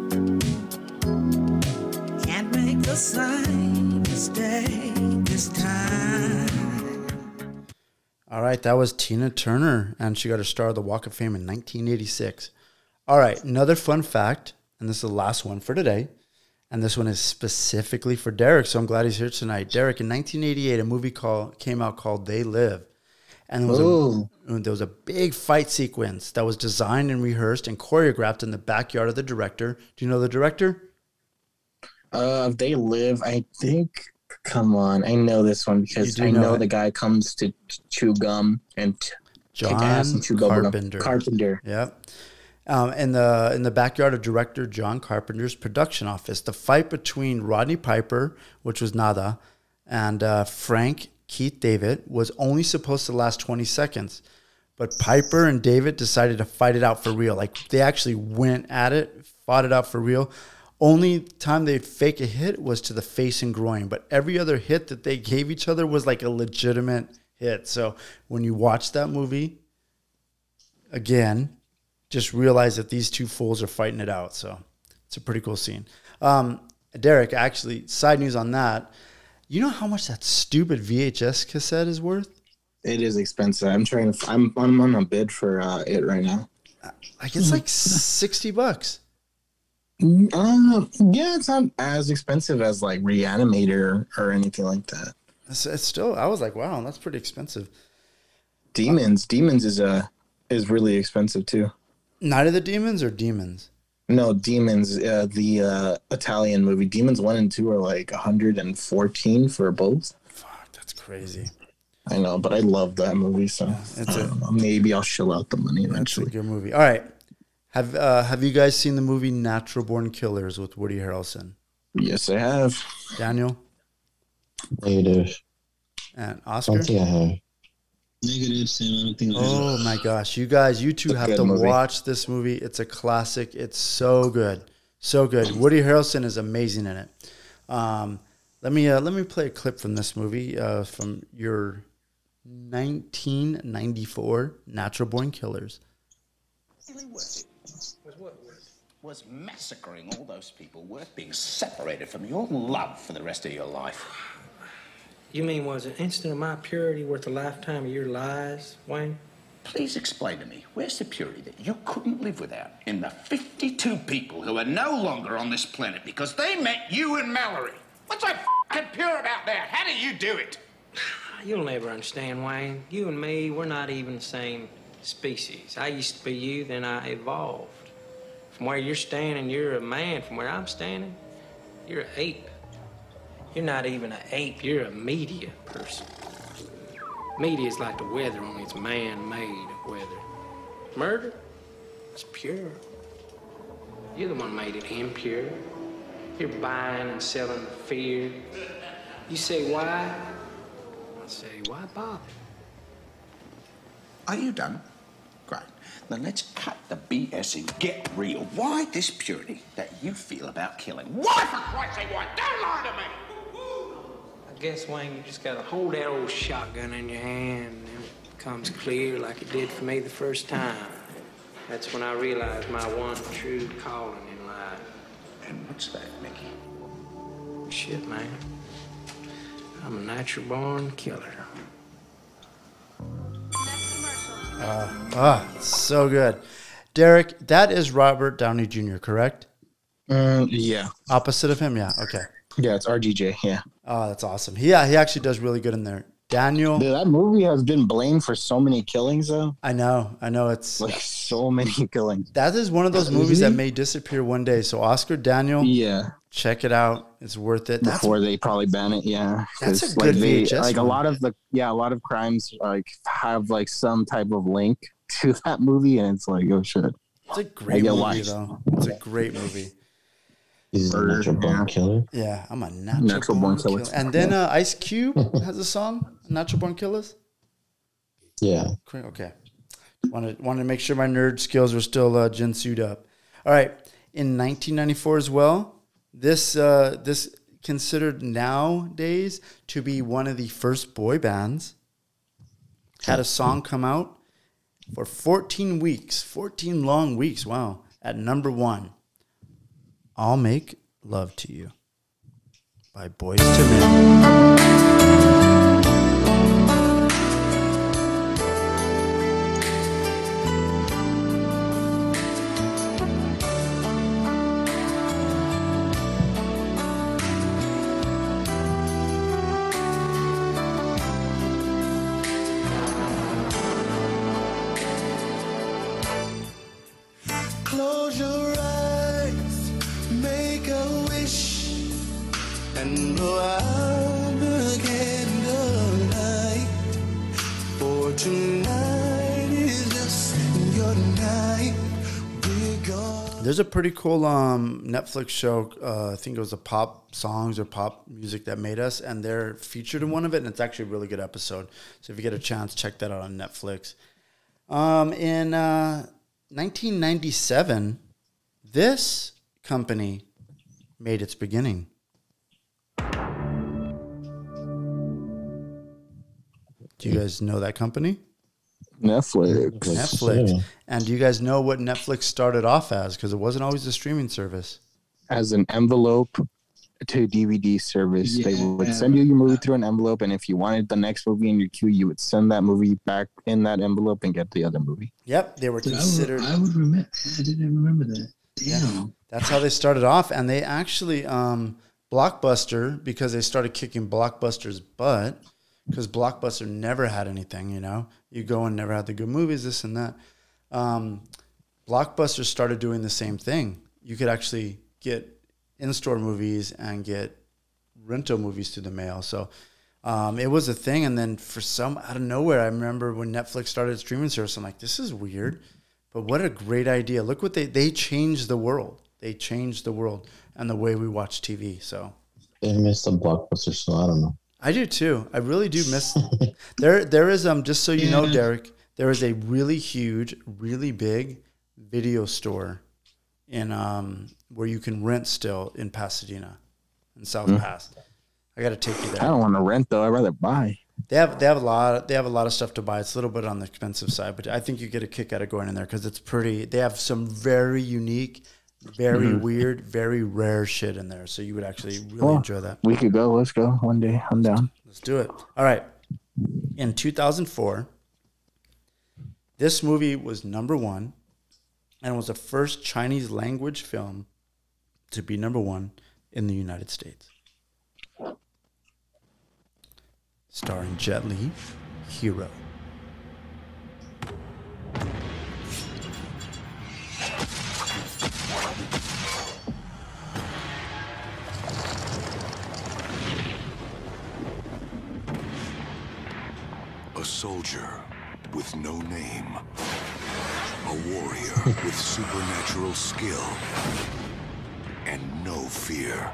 can't make the same mistake this time. All right, that was Tina Turner, and she got her star of the Walk of Fame in nineteen eighty-six. All right, another fun fact, and this is the last one for today, and this one is specifically for Derek, so I'm glad he's here tonight. Derek, in nineteen eighty-eight, a movie called came out called They Live, and there was, Oh. a, there was a big fight sequence that was designed and rehearsed and choreographed in the backyard of the director. Do you know the director? Uh, They Live. I think Come on, I know this one because You do I know know it. the guy comes to chew gum and t- kick ass John and chew bubble gum. Carpenter. Carpenter. Yep. Um, in the in the backyard of director John Carpenter's production office, the fight between Rodney Piper, which was Nada, and uh, Frank Keith David was only supposed to last twenty seconds. But Piper and David decided to fight it out for real. Like, they actually went at it, fought it out for real. Only time they'd fake a hit was to the face and groin. But every other hit that they gave each other was like a legitimate hit. So when you watch that movie, again, just realize that these two fools are fighting it out. So it's a pretty cool scene. Um, Derek, actually, side news on that. You know how much that stupid V H S cassette is worth? It is expensive. I'm trying to. I'm I'm on a bid for uh, it right now. Like, it's like sixty bucks. Uh, yeah, it's not as expensive as like Reanimator or anything like that. It's, it's still. I was like, wow, that's pretty expensive. Demons, Demons is uh is really expensive too. Night of the Demons or Demons? No, Demons. Uh, the uh, Italian movie Demons one and two are like one hundred fourteen for both. Fuck, that's crazy. I know, but I love that movie, so It's I a- don't know. Maybe I'll shell out the money It's a eventually. good movie. All right, have uh, have you guys seen the movie Natural Born Killers with Woody Harrelson? Yes, I have. Daniel Negative. and I Oscar. don't think I have. Negative, Sam. I don't think. Oh my gosh, you guys, you two It's a have good to movie. watch this movie. It's a classic. It's so good, so good. Woody Harrelson is amazing in it. Um, let me uh, let me play a clip from this movie uh, from your nineteen ninety-four Natural Born Killers. Really worth it. Was what worth? Was massacring all those people worth being separated from your love for the rest of your life? You mean was an instant of my purity worth a lifetime of your lies, Wayne? Please explain to me, where's the purity that you couldn't live without in the fifty-two people who are no longer on this planet because they met you and Mallory? What's so f***ing pure about that? How do you do it? You'll never understand, Wayne. You and me, we're not even the same species. I used to be you, then I evolved. From where you're standing, you're a man. From where I'm standing, you're an ape. You're not even an ape, you're a media person. Media is like the weather, only it's man-made weather. Murder, it's pure. You're the one made it impure. You're buying and selling fear. You say why? I say, why bother? Are you done? Great. Then let's cut the B S and get real. Why this purity that you feel about killing? Why, for Christ's sake, why? Don't lie to me! I guess, Wayne, you just gotta hold that old shotgun in your hand and it becomes clear like it did for me the first time. That's when I realized my one true calling in life. And what's that, Mickey? Shit, man. I'm a natural born killer. Ah, so good. Derek, that is Robert Downey Junior, correct? Um, yeah, Opposite of him? Yeah, okay. yeah, it's R D J. Yeah, Oh, that's awesome. He, yeah, he actually does really good in there. Daniel, dude, that movie has been blamed for so many killings, though. I know, I know it's Like so many killings. that is one of those movies that may disappear one day. So Oscar, Daniel, Yeah, check it out. It's worth it. That's before they probably ban it. Yeah, That's 'Cause, a good like, they- V H S Like a one. lot of the yeah, a lot of crimes like have like some type of link to that movie, and it's like, oh shit. it's a great get movie why. though. It's a great movie. He's a Murder, natural born yeah. killer. Yeah, I'm a natural, Natural born, Born killer. Killer. And then uh, Ice Cube has a song, Natural Born Killers. Yeah. Great, okay. Wanted wanted to make sure my nerd skills were still uh, Jinsued up. All right. In nineteen ninety-four as well, this uh, this considered nowadays to be one of the first boy bands had a song come out for fourteen weeks, fourteen long weeks. Wow, at number one, "I'll Make Love to You" by Boyz two Men. Close your eyes, make a wish, and blow out there's a pretty cool um, Netflix show. Uh, I think it was a pop songs or pop music that made us, and they're featured in one of it, and it's actually a really good episode. So if you get a chance, check that out on Netflix. Um, in uh, nineteen ninety-seven, this company made its beginning. Do you guys know that company? Netflix. Netflix. Yeah. And do you guys know what Netflix started off as? Because it wasn't always a streaming service. As an envelope to D V D service. Yeah. They would send you your movie through an envelope, and if you wanted the next movie in your queue, you would send that movie back in that envelope and get the other movie. Yep, they were Dude, considered. I would, I would remember. I didn't remember that. Damn. Yeah, that's how they started off, and they actually um, Blockbuster, because they started kicking Blockbuster's butt. Because Blockbuster never had anything, you know. You go and never had the good movies, this and that. Um, Blockbuster started doing the same thing. You could actually get in-store movies and get rental movies through the mail. So um, it was a thing. And then for some, out of nowhere, I remember when Netflix started streaming service, I'm like, this is weird. But what a great idea. Look what they, they changed the world. They changed the world and the way we watch T V. So They missed a Blockbuster, so I don't know. I do too. I really do miss. there, there is um. Just so you know, Derek, there is a really huge, really big video store in um where you can rent still in Pasadena, in South mm. Pass. I got to take you there. I don't want to rent though. I'd rather buy. They have they have a lot. Of, they have a lot of stuff to buy. It's a little bit on the expensive side, but I think you get a kick out of going in there because it's pretty. They have some very unique, very mm-hmm. weird, very rare shit in there. So you would actually really well, enjoy that. We could go. Let's go one day. I'm down. Let's do it. All right. In two thousand four, this movie was number one and was the first Chinese language film to be number one in the United States. Starring Jet Li, Hero. A soldier with no name. A warrior with supernatural skill. And no fear.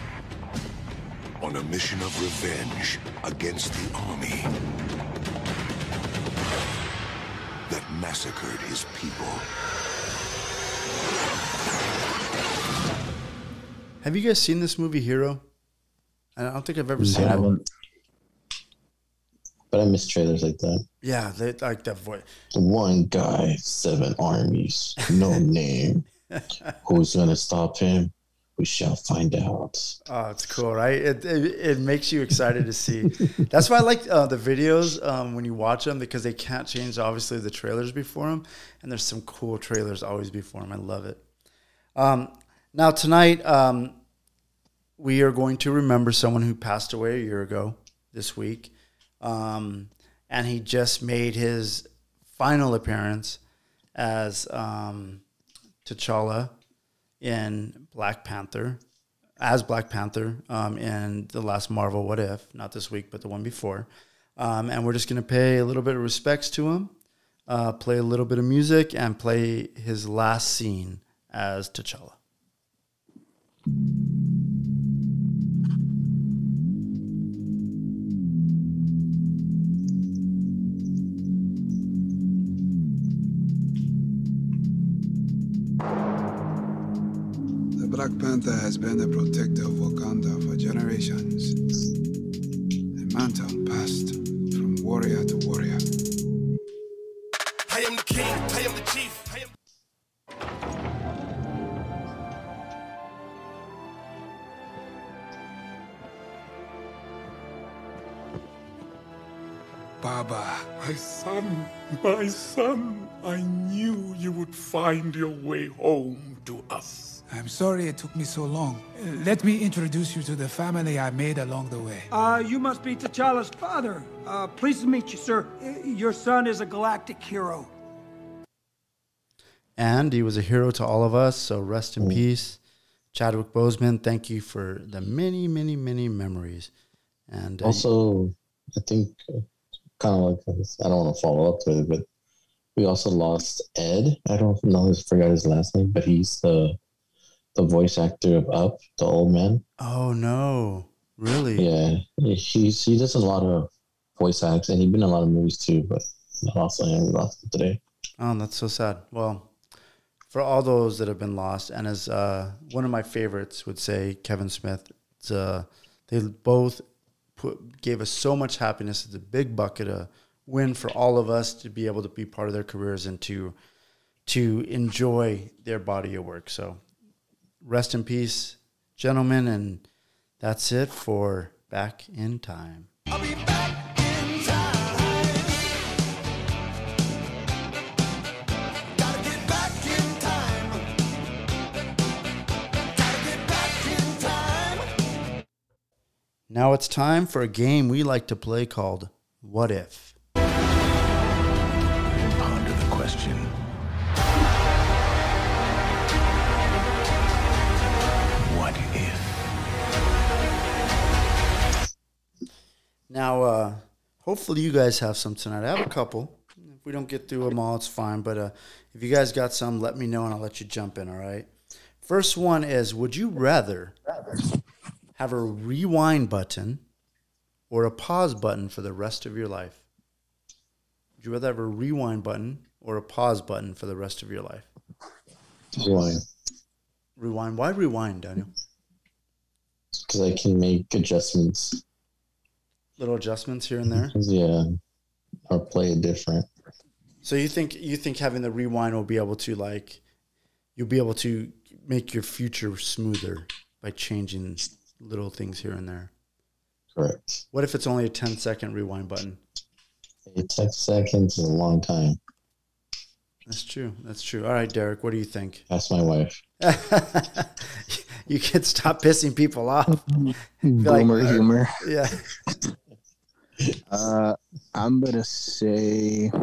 On a mission of revenge against the army that massacred his people. Have you guys seen this movie, Hero? I don't think I've ever seen I it. But I miss trailers like that. Yeah, they like that voice. One guy, seven armies, no name. Who's gonna stop him? We shall find out. Oh, it's cool, right? It it, it makes you excited to see. That's why I like uh, the videos um, when you watch them, because they can't change, obviously, the trailers before them. And there's some cool trailers always before them. I love it. Um, now, tonight, um, we are going to remember someone who passed away a year ago this week. Um, and he just made his final appearance as um, T'Challa in Black Panther, as Black Panther um, in the last Marvel What If, not this week, but the one before. Um, and we're just going to pay a little bit of respects to him, uh, play a little bit of music, and play his last scene as T'Challa. Black Panther has been the protector of Wakanda for generations. A mantle passed from warrior to warrior. I am the king, I am the chief, I am... Baba. My son, my son, I knew you would find your way home to us. I'm sorry it took me so long. Uh, let me introduce you to the family I made along the way. Uh, you must be T'Challa's father. Uh, pleased to meet you, sir. Uh, your son is a galactic hero. And he was a hero to all of us, so rest in mm. peace. Chadwick Boseman, thank you for the many, many, many memories. And uh, also, I think, uh, kind of like, I don't want to follow up to it, but We also lost Ed. I don't know, I forgot his last name, but he's the the voice actor of Up, the old man. Oh no, really? Yeah, he's he does a lot of voice acts, and he's been in a lot of movies too. But also, yeah, we lost him today. Oh, that's so sad. Well, for all those that have been lost, and as uh, one of my favorites would say, Kevin Smith, it's, uh, they both put, gave us so much happiness. It's a big bucket of win for all of us to be able to be part of their careers and to to enjoy their body of work. So rest in peace, gentlemen, and that's it for Back in Time. I'll be back in time. Gotta get back in time. Gotta get back in time. Now it's time for a game we like to play called What If? Ponder the question. What if? Now, uh, hopefully you guys have some tonight. I have a couple. If we don't get through them all, it's fine. But uh, if you guys got some, let me know and I'll let you jump in, all right? First one is, would you rather have a rewind button or a pause button for the rest of your life? Would you rather have a rewind button or a pause button for the rest of your life? Rewind. Rewind. Why rewind, Daniel? Because I can make adjustments. Little adjustments here and there? Yeah. Or play it different. So you think you think having the rewind will be able to, like, you'll be able to make your future smoother by changing little things here and there? Correct. What if it's only a ten second rewind button? ten seconds is a long time. That's true. That's true. All right, Derek, what do you think? Ask my wife. You can stop pissing people off. Boomer like, humor. Yeah. Uh, I'm gonna say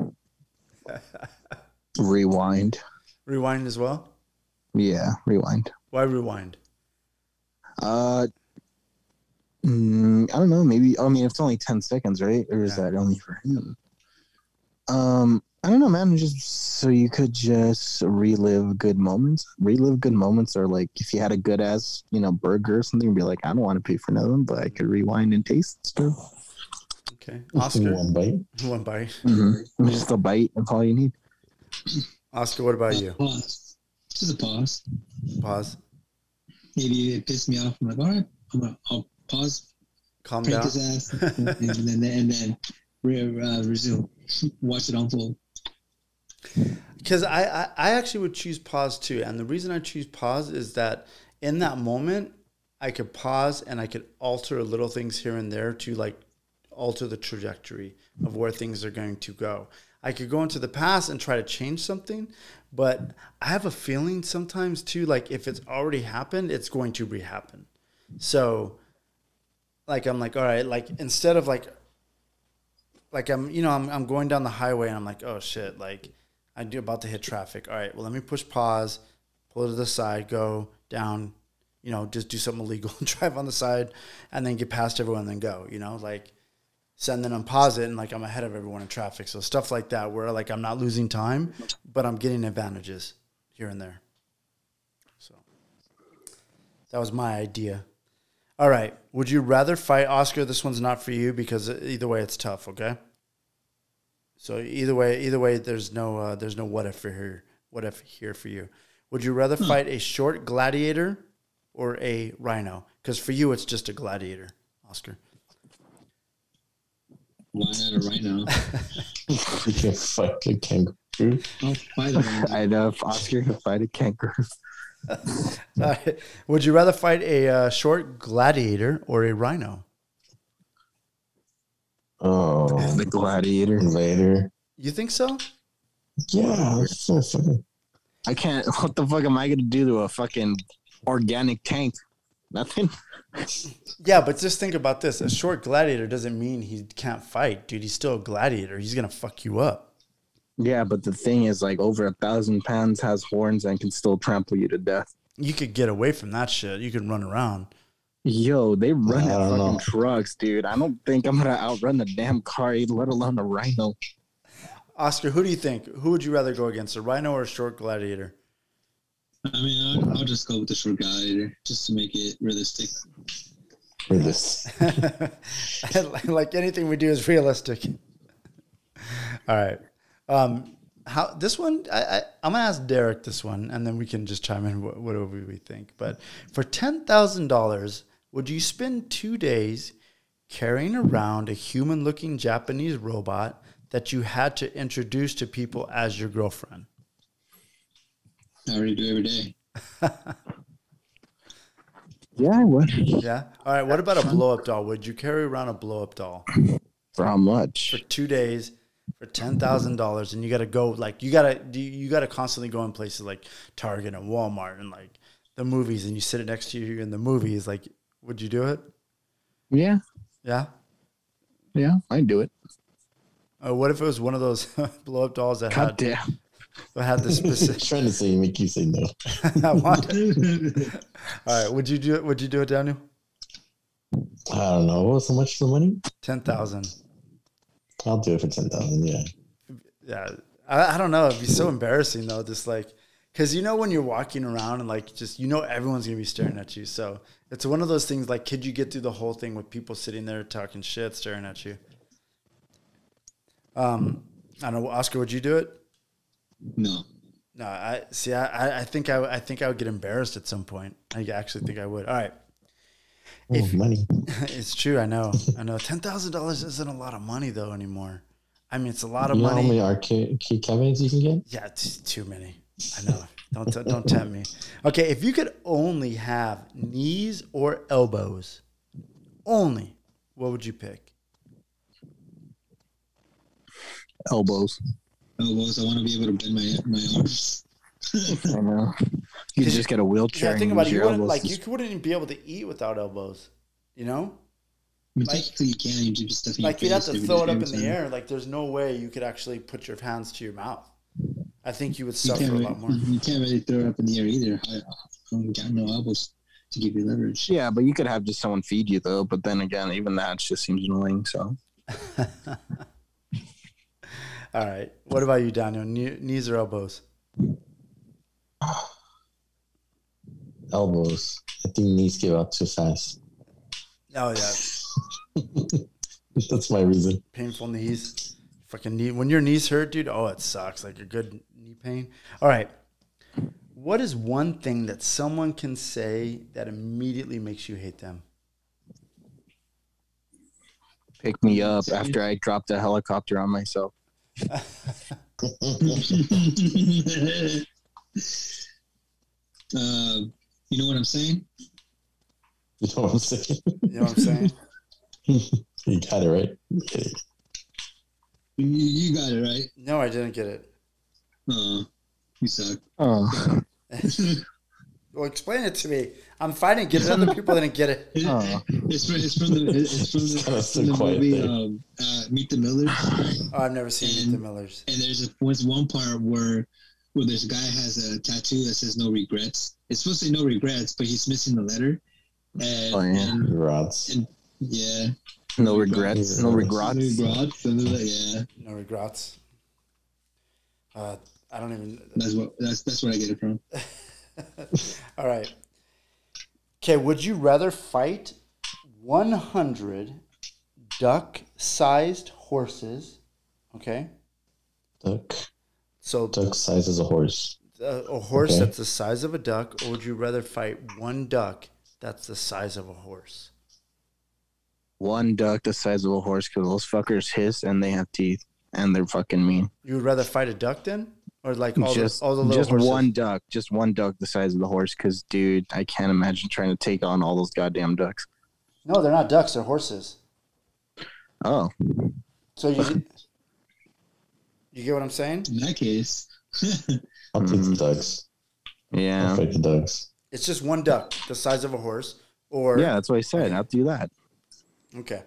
rewind. Rewind as well? Yeah, rewind. Why rewind? Uh, mm, I don't know. Maybe I mean it's only ten seconds, right? Or is Yeah. that only for him? Um, I don't know, man. Just so you could just relive good moments. Relive good moments, or like if you had a good ass, you know, burger or something, be like, I don't want to pay for nothing, but I could rewind and taste stuff. Okay. Oscar? One bite. One bite. Mm-hmm. Just a bite. That's all you need. Oscar, what about you? Pause. Just a pause. Pause. Maybe it pissed me off. I'm like, all right, I'm gonna, I'll pause. Calm crank down. his ass, and then and then re, uh, resume. Watch it unfold. Because I, I, I actually would choose pause too. And the reason I choose pause is that in that moment, I could pause and I could alter little things here and there to like alter the trajectory of where things are going to go. I could go into the past and try to change something, but I have a feeling sometimes too, like if it's already happened, it's going to re-happen. So like, I'm like, all right, like instead of like, like I'm, you know, I'm, I'm going down the highway and I'm like, oh shit, like I'm about to hit traffic. All right, well, let me push pause, pull it to the side, go down, you know, just do something illegal, drive on the side, and then get past everyone and then go, you know, like send then unpause it and like I'm ahead of everyone in traffic. So stuff like that where like I'm not losing time, but I'm getting advantages here and there. So that was my idea. All right. Would you rather fight, Oscar? This one's not for you because either way it's tough, okay? So either way, either way, there's no uh, there's no what if for here. What if here for you? Would you rather fight a short gladiator or a rhino? Because for you, it's just a gladiator, Oscar. Why not a rhino? You can fight a kangaroo. I'll fight a rhino. I know if Oscar could fight a kangaroo. Uh, would you rather fight a uh, short gladiator or a rhino? Oh, the gladiator. Later. You think so? Yeah. It's so funny. I can't. What the fuck am I gonna do to a fucking organic tank? Nothing. Yeah, but just think about this. A short gladiator doesn't mean he can't fight, dude. He's still a gladiator. He's going to fuck you up. Yeah, but the thing is, like, over a thousand pounds, has horns, and can still trample you to death. You could get away from that shit. You can run around. Yo, they run I at don't fucking know. trucks, dude. I don't think I'm gonna outrun the damn car, let alone a rhino. Oscar, who do you think? Who would you rather go against, a rhino or a short gladiator? I mean, I'll, I'll just go with the short gladiator just to make it realistic. For this. Like anything we do is realistic. All right. Um, how this one? I, I I'm gonna ask Derek this one, and then we can just chime in what, whatever we think. But for ten thousand dollars, would you spend two days carrying around a human-looking Japanese robot that you had to introduce to people as your girlfriend? I already do every day. Yeah, I would. Yeah. All right. What about a blow-up doll? Would you carry around a blow-up doll For how much? for two days for ten thousand dollars? And you got to go like you got to you, you got to constantly go in places like Target and Walmart and like the movies, and you sit it next to you in the movies. Like, would you do it? Yeah. Yeah. Yeah, I'd do it. Uh, what if it was one of those blow-up dolls that God had damn. that had the specific? Trying to say make you say no. I want it. All right. Would you do it? Would you do it, Daniel? I don't know. What's so much for the money? Ten thousand. I'll do it for ten thousand. Yeah. Yeah. I, I don't know. It'd be so embarrassing though. Just like, cause you know when you're walking around and like just you know everyone's gonna be staring at you. So it's one of those things. Like, could you get through the whole thing with people sitting there talking shit, staring at you? Um, I don't know, Oscar. Would you do it? No. No, I see. I, I think I, I think I would get embarrassed at some point. I actually think I would. All right. Oh, If- money. It's true. I know. I know. Ten thousand dollars isn't a lot of money though anymore. I mean, it's a lot of You know money. how many arcade key cabinets you can get? Yeah, it's too many. I know. Don't t- don't tempt me. Okay, if you could only have knees or elbows, only, what would you pick? Elbows. Elbows. I want to be able to bend my my arms. I know. You just get a wheelchair. Yeah, think and about it. use You your wouldn't elbows like to- you wouldn't even be able to eat without elbows. You know, I mean, Like- technically, you can. You just stuff in like your you'd have face to every throw day, it up in every the time. air. Like there's no way you could actually put your hands to your mouth. I think you would You suffer can't, a really, lot more. you can't really throw it up in the air either. I, I don't got no elbows to give you leverage. Yeah, but you could have just someone feed you though. But then again, even that just seems annoying. So All right. What about you, Daniel? Knee, knees or elbows? Elbows. I think knees give out too fast. Oh yeah, That's my reason. painful knees. Fucking knee. When your knees hurt, dude. Oh, it sucks. Like a good knee pain. All right. What is one thing that someone can say that immediately makes you hate them? pick me up after I dropped a helicopter on myself. uh, you know what I'm saying? You know what I'm saying? You know what I'm saying? You got it right. You, you got it right. No, I didn't get it. Uh, you suck. Oh. Well, explain it to me. I'm fighting to get it. Other people didn't get it. Oh. It's from it's from the it's from the, Kinda so from the quiet movie there. um, uh, Meet the Millers. Oh, I've never seen And- Meet the Millers. And there's a was one part where where there's a guy has a tattoo that says no regrets. It's supposed to say no regrets, but he's missing the letter. And, Oh, yeah. and, Rods. and yeah, No regrets. No regrets. regrets. something like- Yeah, No regrets. Uh, I don't even. that's what that's that's where I get it from. All right. Okay, would you rather fight one hundred duck-sized horses? Okay. Duck. So Duck size as a horse. uh, a horse Okay. that's the size of a duck, or would you rather fight one duck that's the size of a horse? One duck the size of a horse because those fuckers hiss and they have teeth and they're fucking mean. You would rather fight a duck then? Or like all, just the, all the little just horses? one duck. Just one duck the size of the horse because, dude, I can't imagine trying to take on all those goddamn ducks. No, they're not ducks, they're horses. Oh. So you you get what I'm saying? In that case, I'll take the ducks. Yeah. I'll fight the ducks. It's just one duck the size of a horse. Or Yeah, that's what I said. I'll do that. Okay.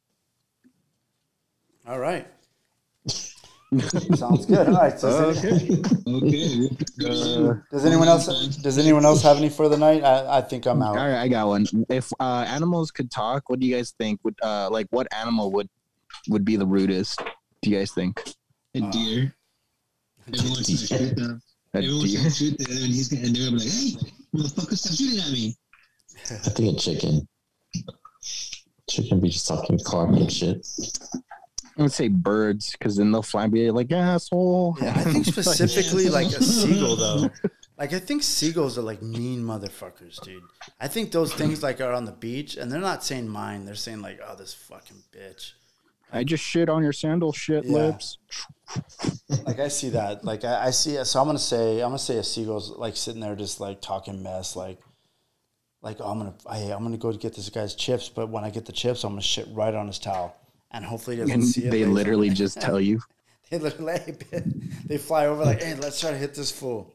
All right. Sounds good. All right. So does, any- okay. Uh, does anyone else does anyone else have any for the night? I, I think I'm out. All right, I got one. If uh, animals could talk, what do you guys think? Would uh, like what animal would would be the rudest? Do you guys think? A deer. Everyone wants to shoot them. A Everyone wants deer. to shoot them, and he's gonna, and they're gonna be like, "Hey, motherfucker, stop shooting at me!" I think a chicken. Chicken be just talking Clark and shit. I would say birds, because then they'll fly and be like, asshole. Yeah, I think specifically like a seagull though. Like I think seagulls are like mean motherfuckers, dude. I think those things like are on the beach and they're not saying mine. They're saying like, oh, this fucking bitch. I just shit on your sandal shit Yeah. lips. Like I see that. Like I, I see. So I'm gonna say I'm gonna say a seagull's like sitting there just like talking mess. Like like oh, I'm gonna hey, I'm gonna go to get this guy's chips, but when I get the chips, I'm gonna shit right on his towel, and hopefully he doesn't And see it. they later. literally just tell you. They literally they fly over like, hey, let's try to hit this fool.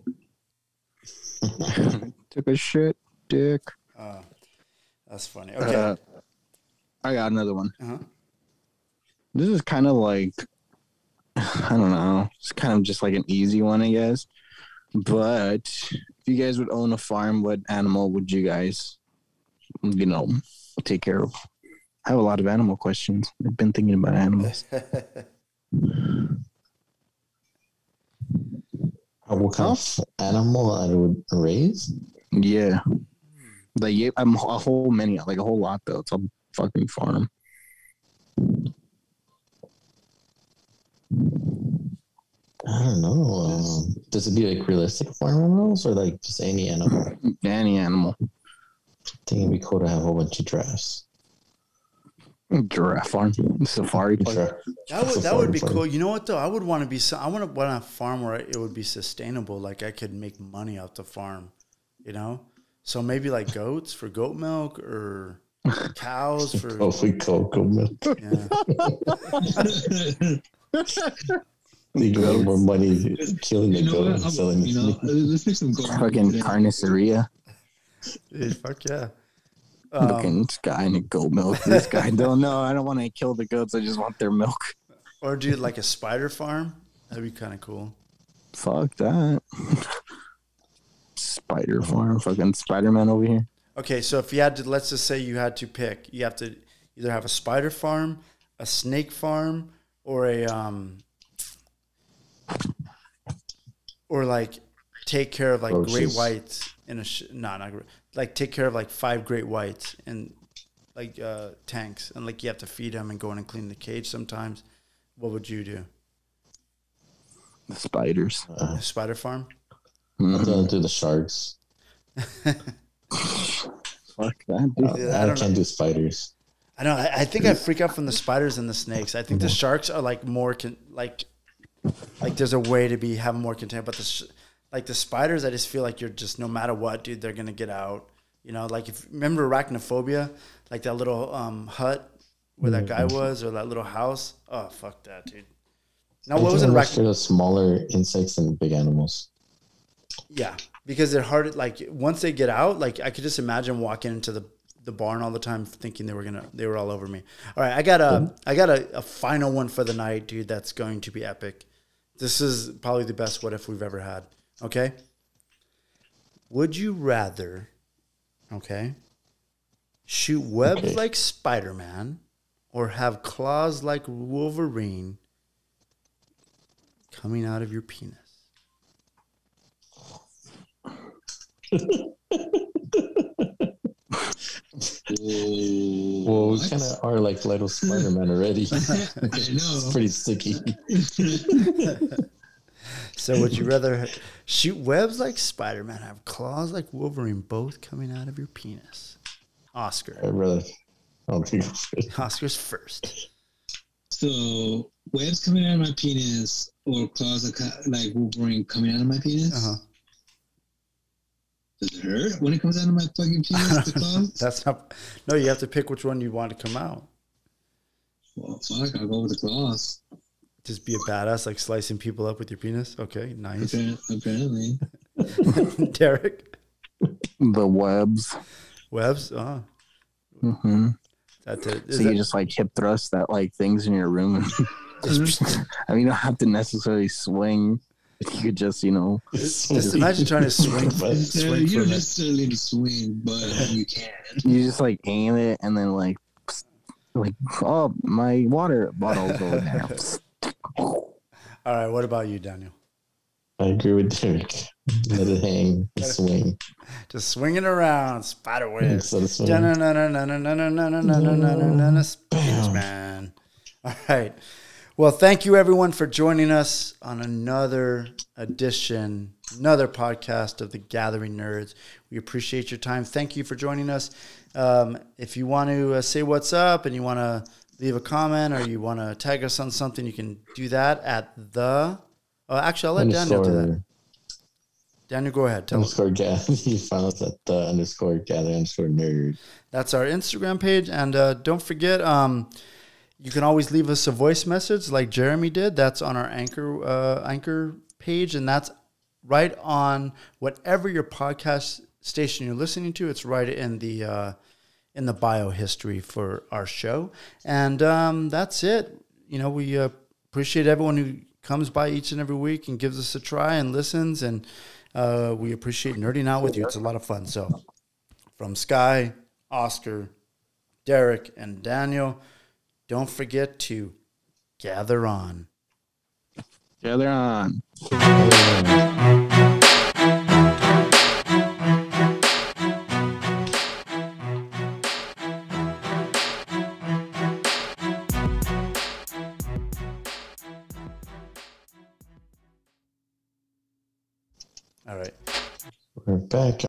Took a shit, dick. Uh, that's funny. Okay. Uh, I got another one. Uh-huh. This is kind of like, I don't know. It's kind of just like an easy one, I guess. But if you guys would own a farm, what animal would you guys, you know, take care of? I have a lot of animal questions. I've been thinking about animals. What kind of animal I would raise? Yeah. Like, yeah, I'm a whole many, like a whole lot, though. It's a fucking farm. I don't know. Um, does it be like realistic farm animals or like just any animal? Any animal. I think it'd be cool to have a whole bunch of giraffes. Giraffe farm, safari park. That would that would be cool. You know what though? I would want to be. I want to want a farm where it would be sustainable. Like I could make money off the farm. You know, so maybe like goats for goat milk or cows for. Hopefully, cocoa milk. Yeah. You can have more money killing the You know goat what? and I'm- selling you know, let's make some gold. Fucking carniceria. Dude, fuck yeah. Um, Looking this guy in a goat milk. This guy don't know. I don't want to kill the goats. I just want their milk. Or do like a spider farm. That'd be kind of cool. Fuck that. Spider farm. Fucking Spider-Man over here. Okay, so if you had to, let's just say you had to pick, you have to either have a spider farm, a snake farm, or a um, or like take care of like Roaches. great whites in a sh- no, not great, like take care of like five great whites in like uh, tanks, and like you have to feed them and go in and clean the cage sometimes. What would you do? The spiders. Uh, A spider farm? I'm gonna do the sharks. Fuck that, dude. Yeah, I I, don't can't know. do spiders. I know. I, I think I freak out from the spiders and the snakes. I think the sharks are like more con- like like there's a way to be have more content, but the sh- like the spiders, I just feel like you're just no matter what, dude, they're gonna get out. You know, like if remember Arachnophobia, like that little um, hut where that guy was, or that little house. Oh fuck that, dude. No, I what was it? think I'm Arachn- afraid of smaller insects than big animals. Yeah, because they're hard. Like once they get out, like I could just imagine walking into the, the barn all the time, thinking they were gonna they were all over me. All right, I got a I got a, a final one for the night, dude. That's going to be epic. This is probably the best what if we've ever had. Okay. Would you rather, okay, shoot webs Okay. like Spider-Man, or have claws like Wolverine coming out of your penis? Well, we kind of are like little Spider-Man already. It's pretty sticky. So would you rather shoot webs like Spider-Man, have claws like Wolverine, both coming out of your penis? Oscar. I'd rather. I don't think. Oscar's first. So webs coming out of my penis or claws like, like Wolverine coming out of my penis? Uh-huh. Does it hurt when it comes out of my fucking penis? The claws? That's not. No, you have to pick which one you want to come out. Well, fuck, I'll go with the claws. Just be a badass, like slicing people up with your penis. Okay, nice. Apparently. Derek. The webs. Webs. Oh. Mm-hmm. That's it. So you just like hip thrust that like things in your room. And I mean, you don't have to necessarily swing. You could just, you know. Just imagine trying to swing. Yeah, swing you don't from it. necessarily need to swing, but you can. You just like aim it and then like, like, oh, my water bottle's over there. All right. What about you, Daniel? I agree with Derek. Let it hang, swing. Just swing it around, spider web. Spiders, man. All right. Well, thank you everyone for joining us on another edition, another podcast of the Gathering Nerds. We appreciate your time. Thank you for joining us. Um, if you want to uh, say what's up and you want to leave a comment or you want to tag us on something, you can do that at the. Oh, actually, I'll let Daniel do that. Daniel, go ahead. Tell underscore gather. You found us at the underscore gather underscore nerd. That's our Instagram page. And uh, don't forget, um, you can always leave us a voice message like Jeremy did. That's on our Anchor uh, Anchor page. And that's right on whatever your podcast station you're listening to. It's right in the uh, in the bio history for our show. And um, that's it. You know, we uh, appreciate everyone who comes by each and every week and gives us a try and listens, and uh, we appreciate nerding out with you. It's a lot of fun. So from Sky, Oscar, Derek, and Daniel, don't forget to gather on. Gather on. All right. We're back.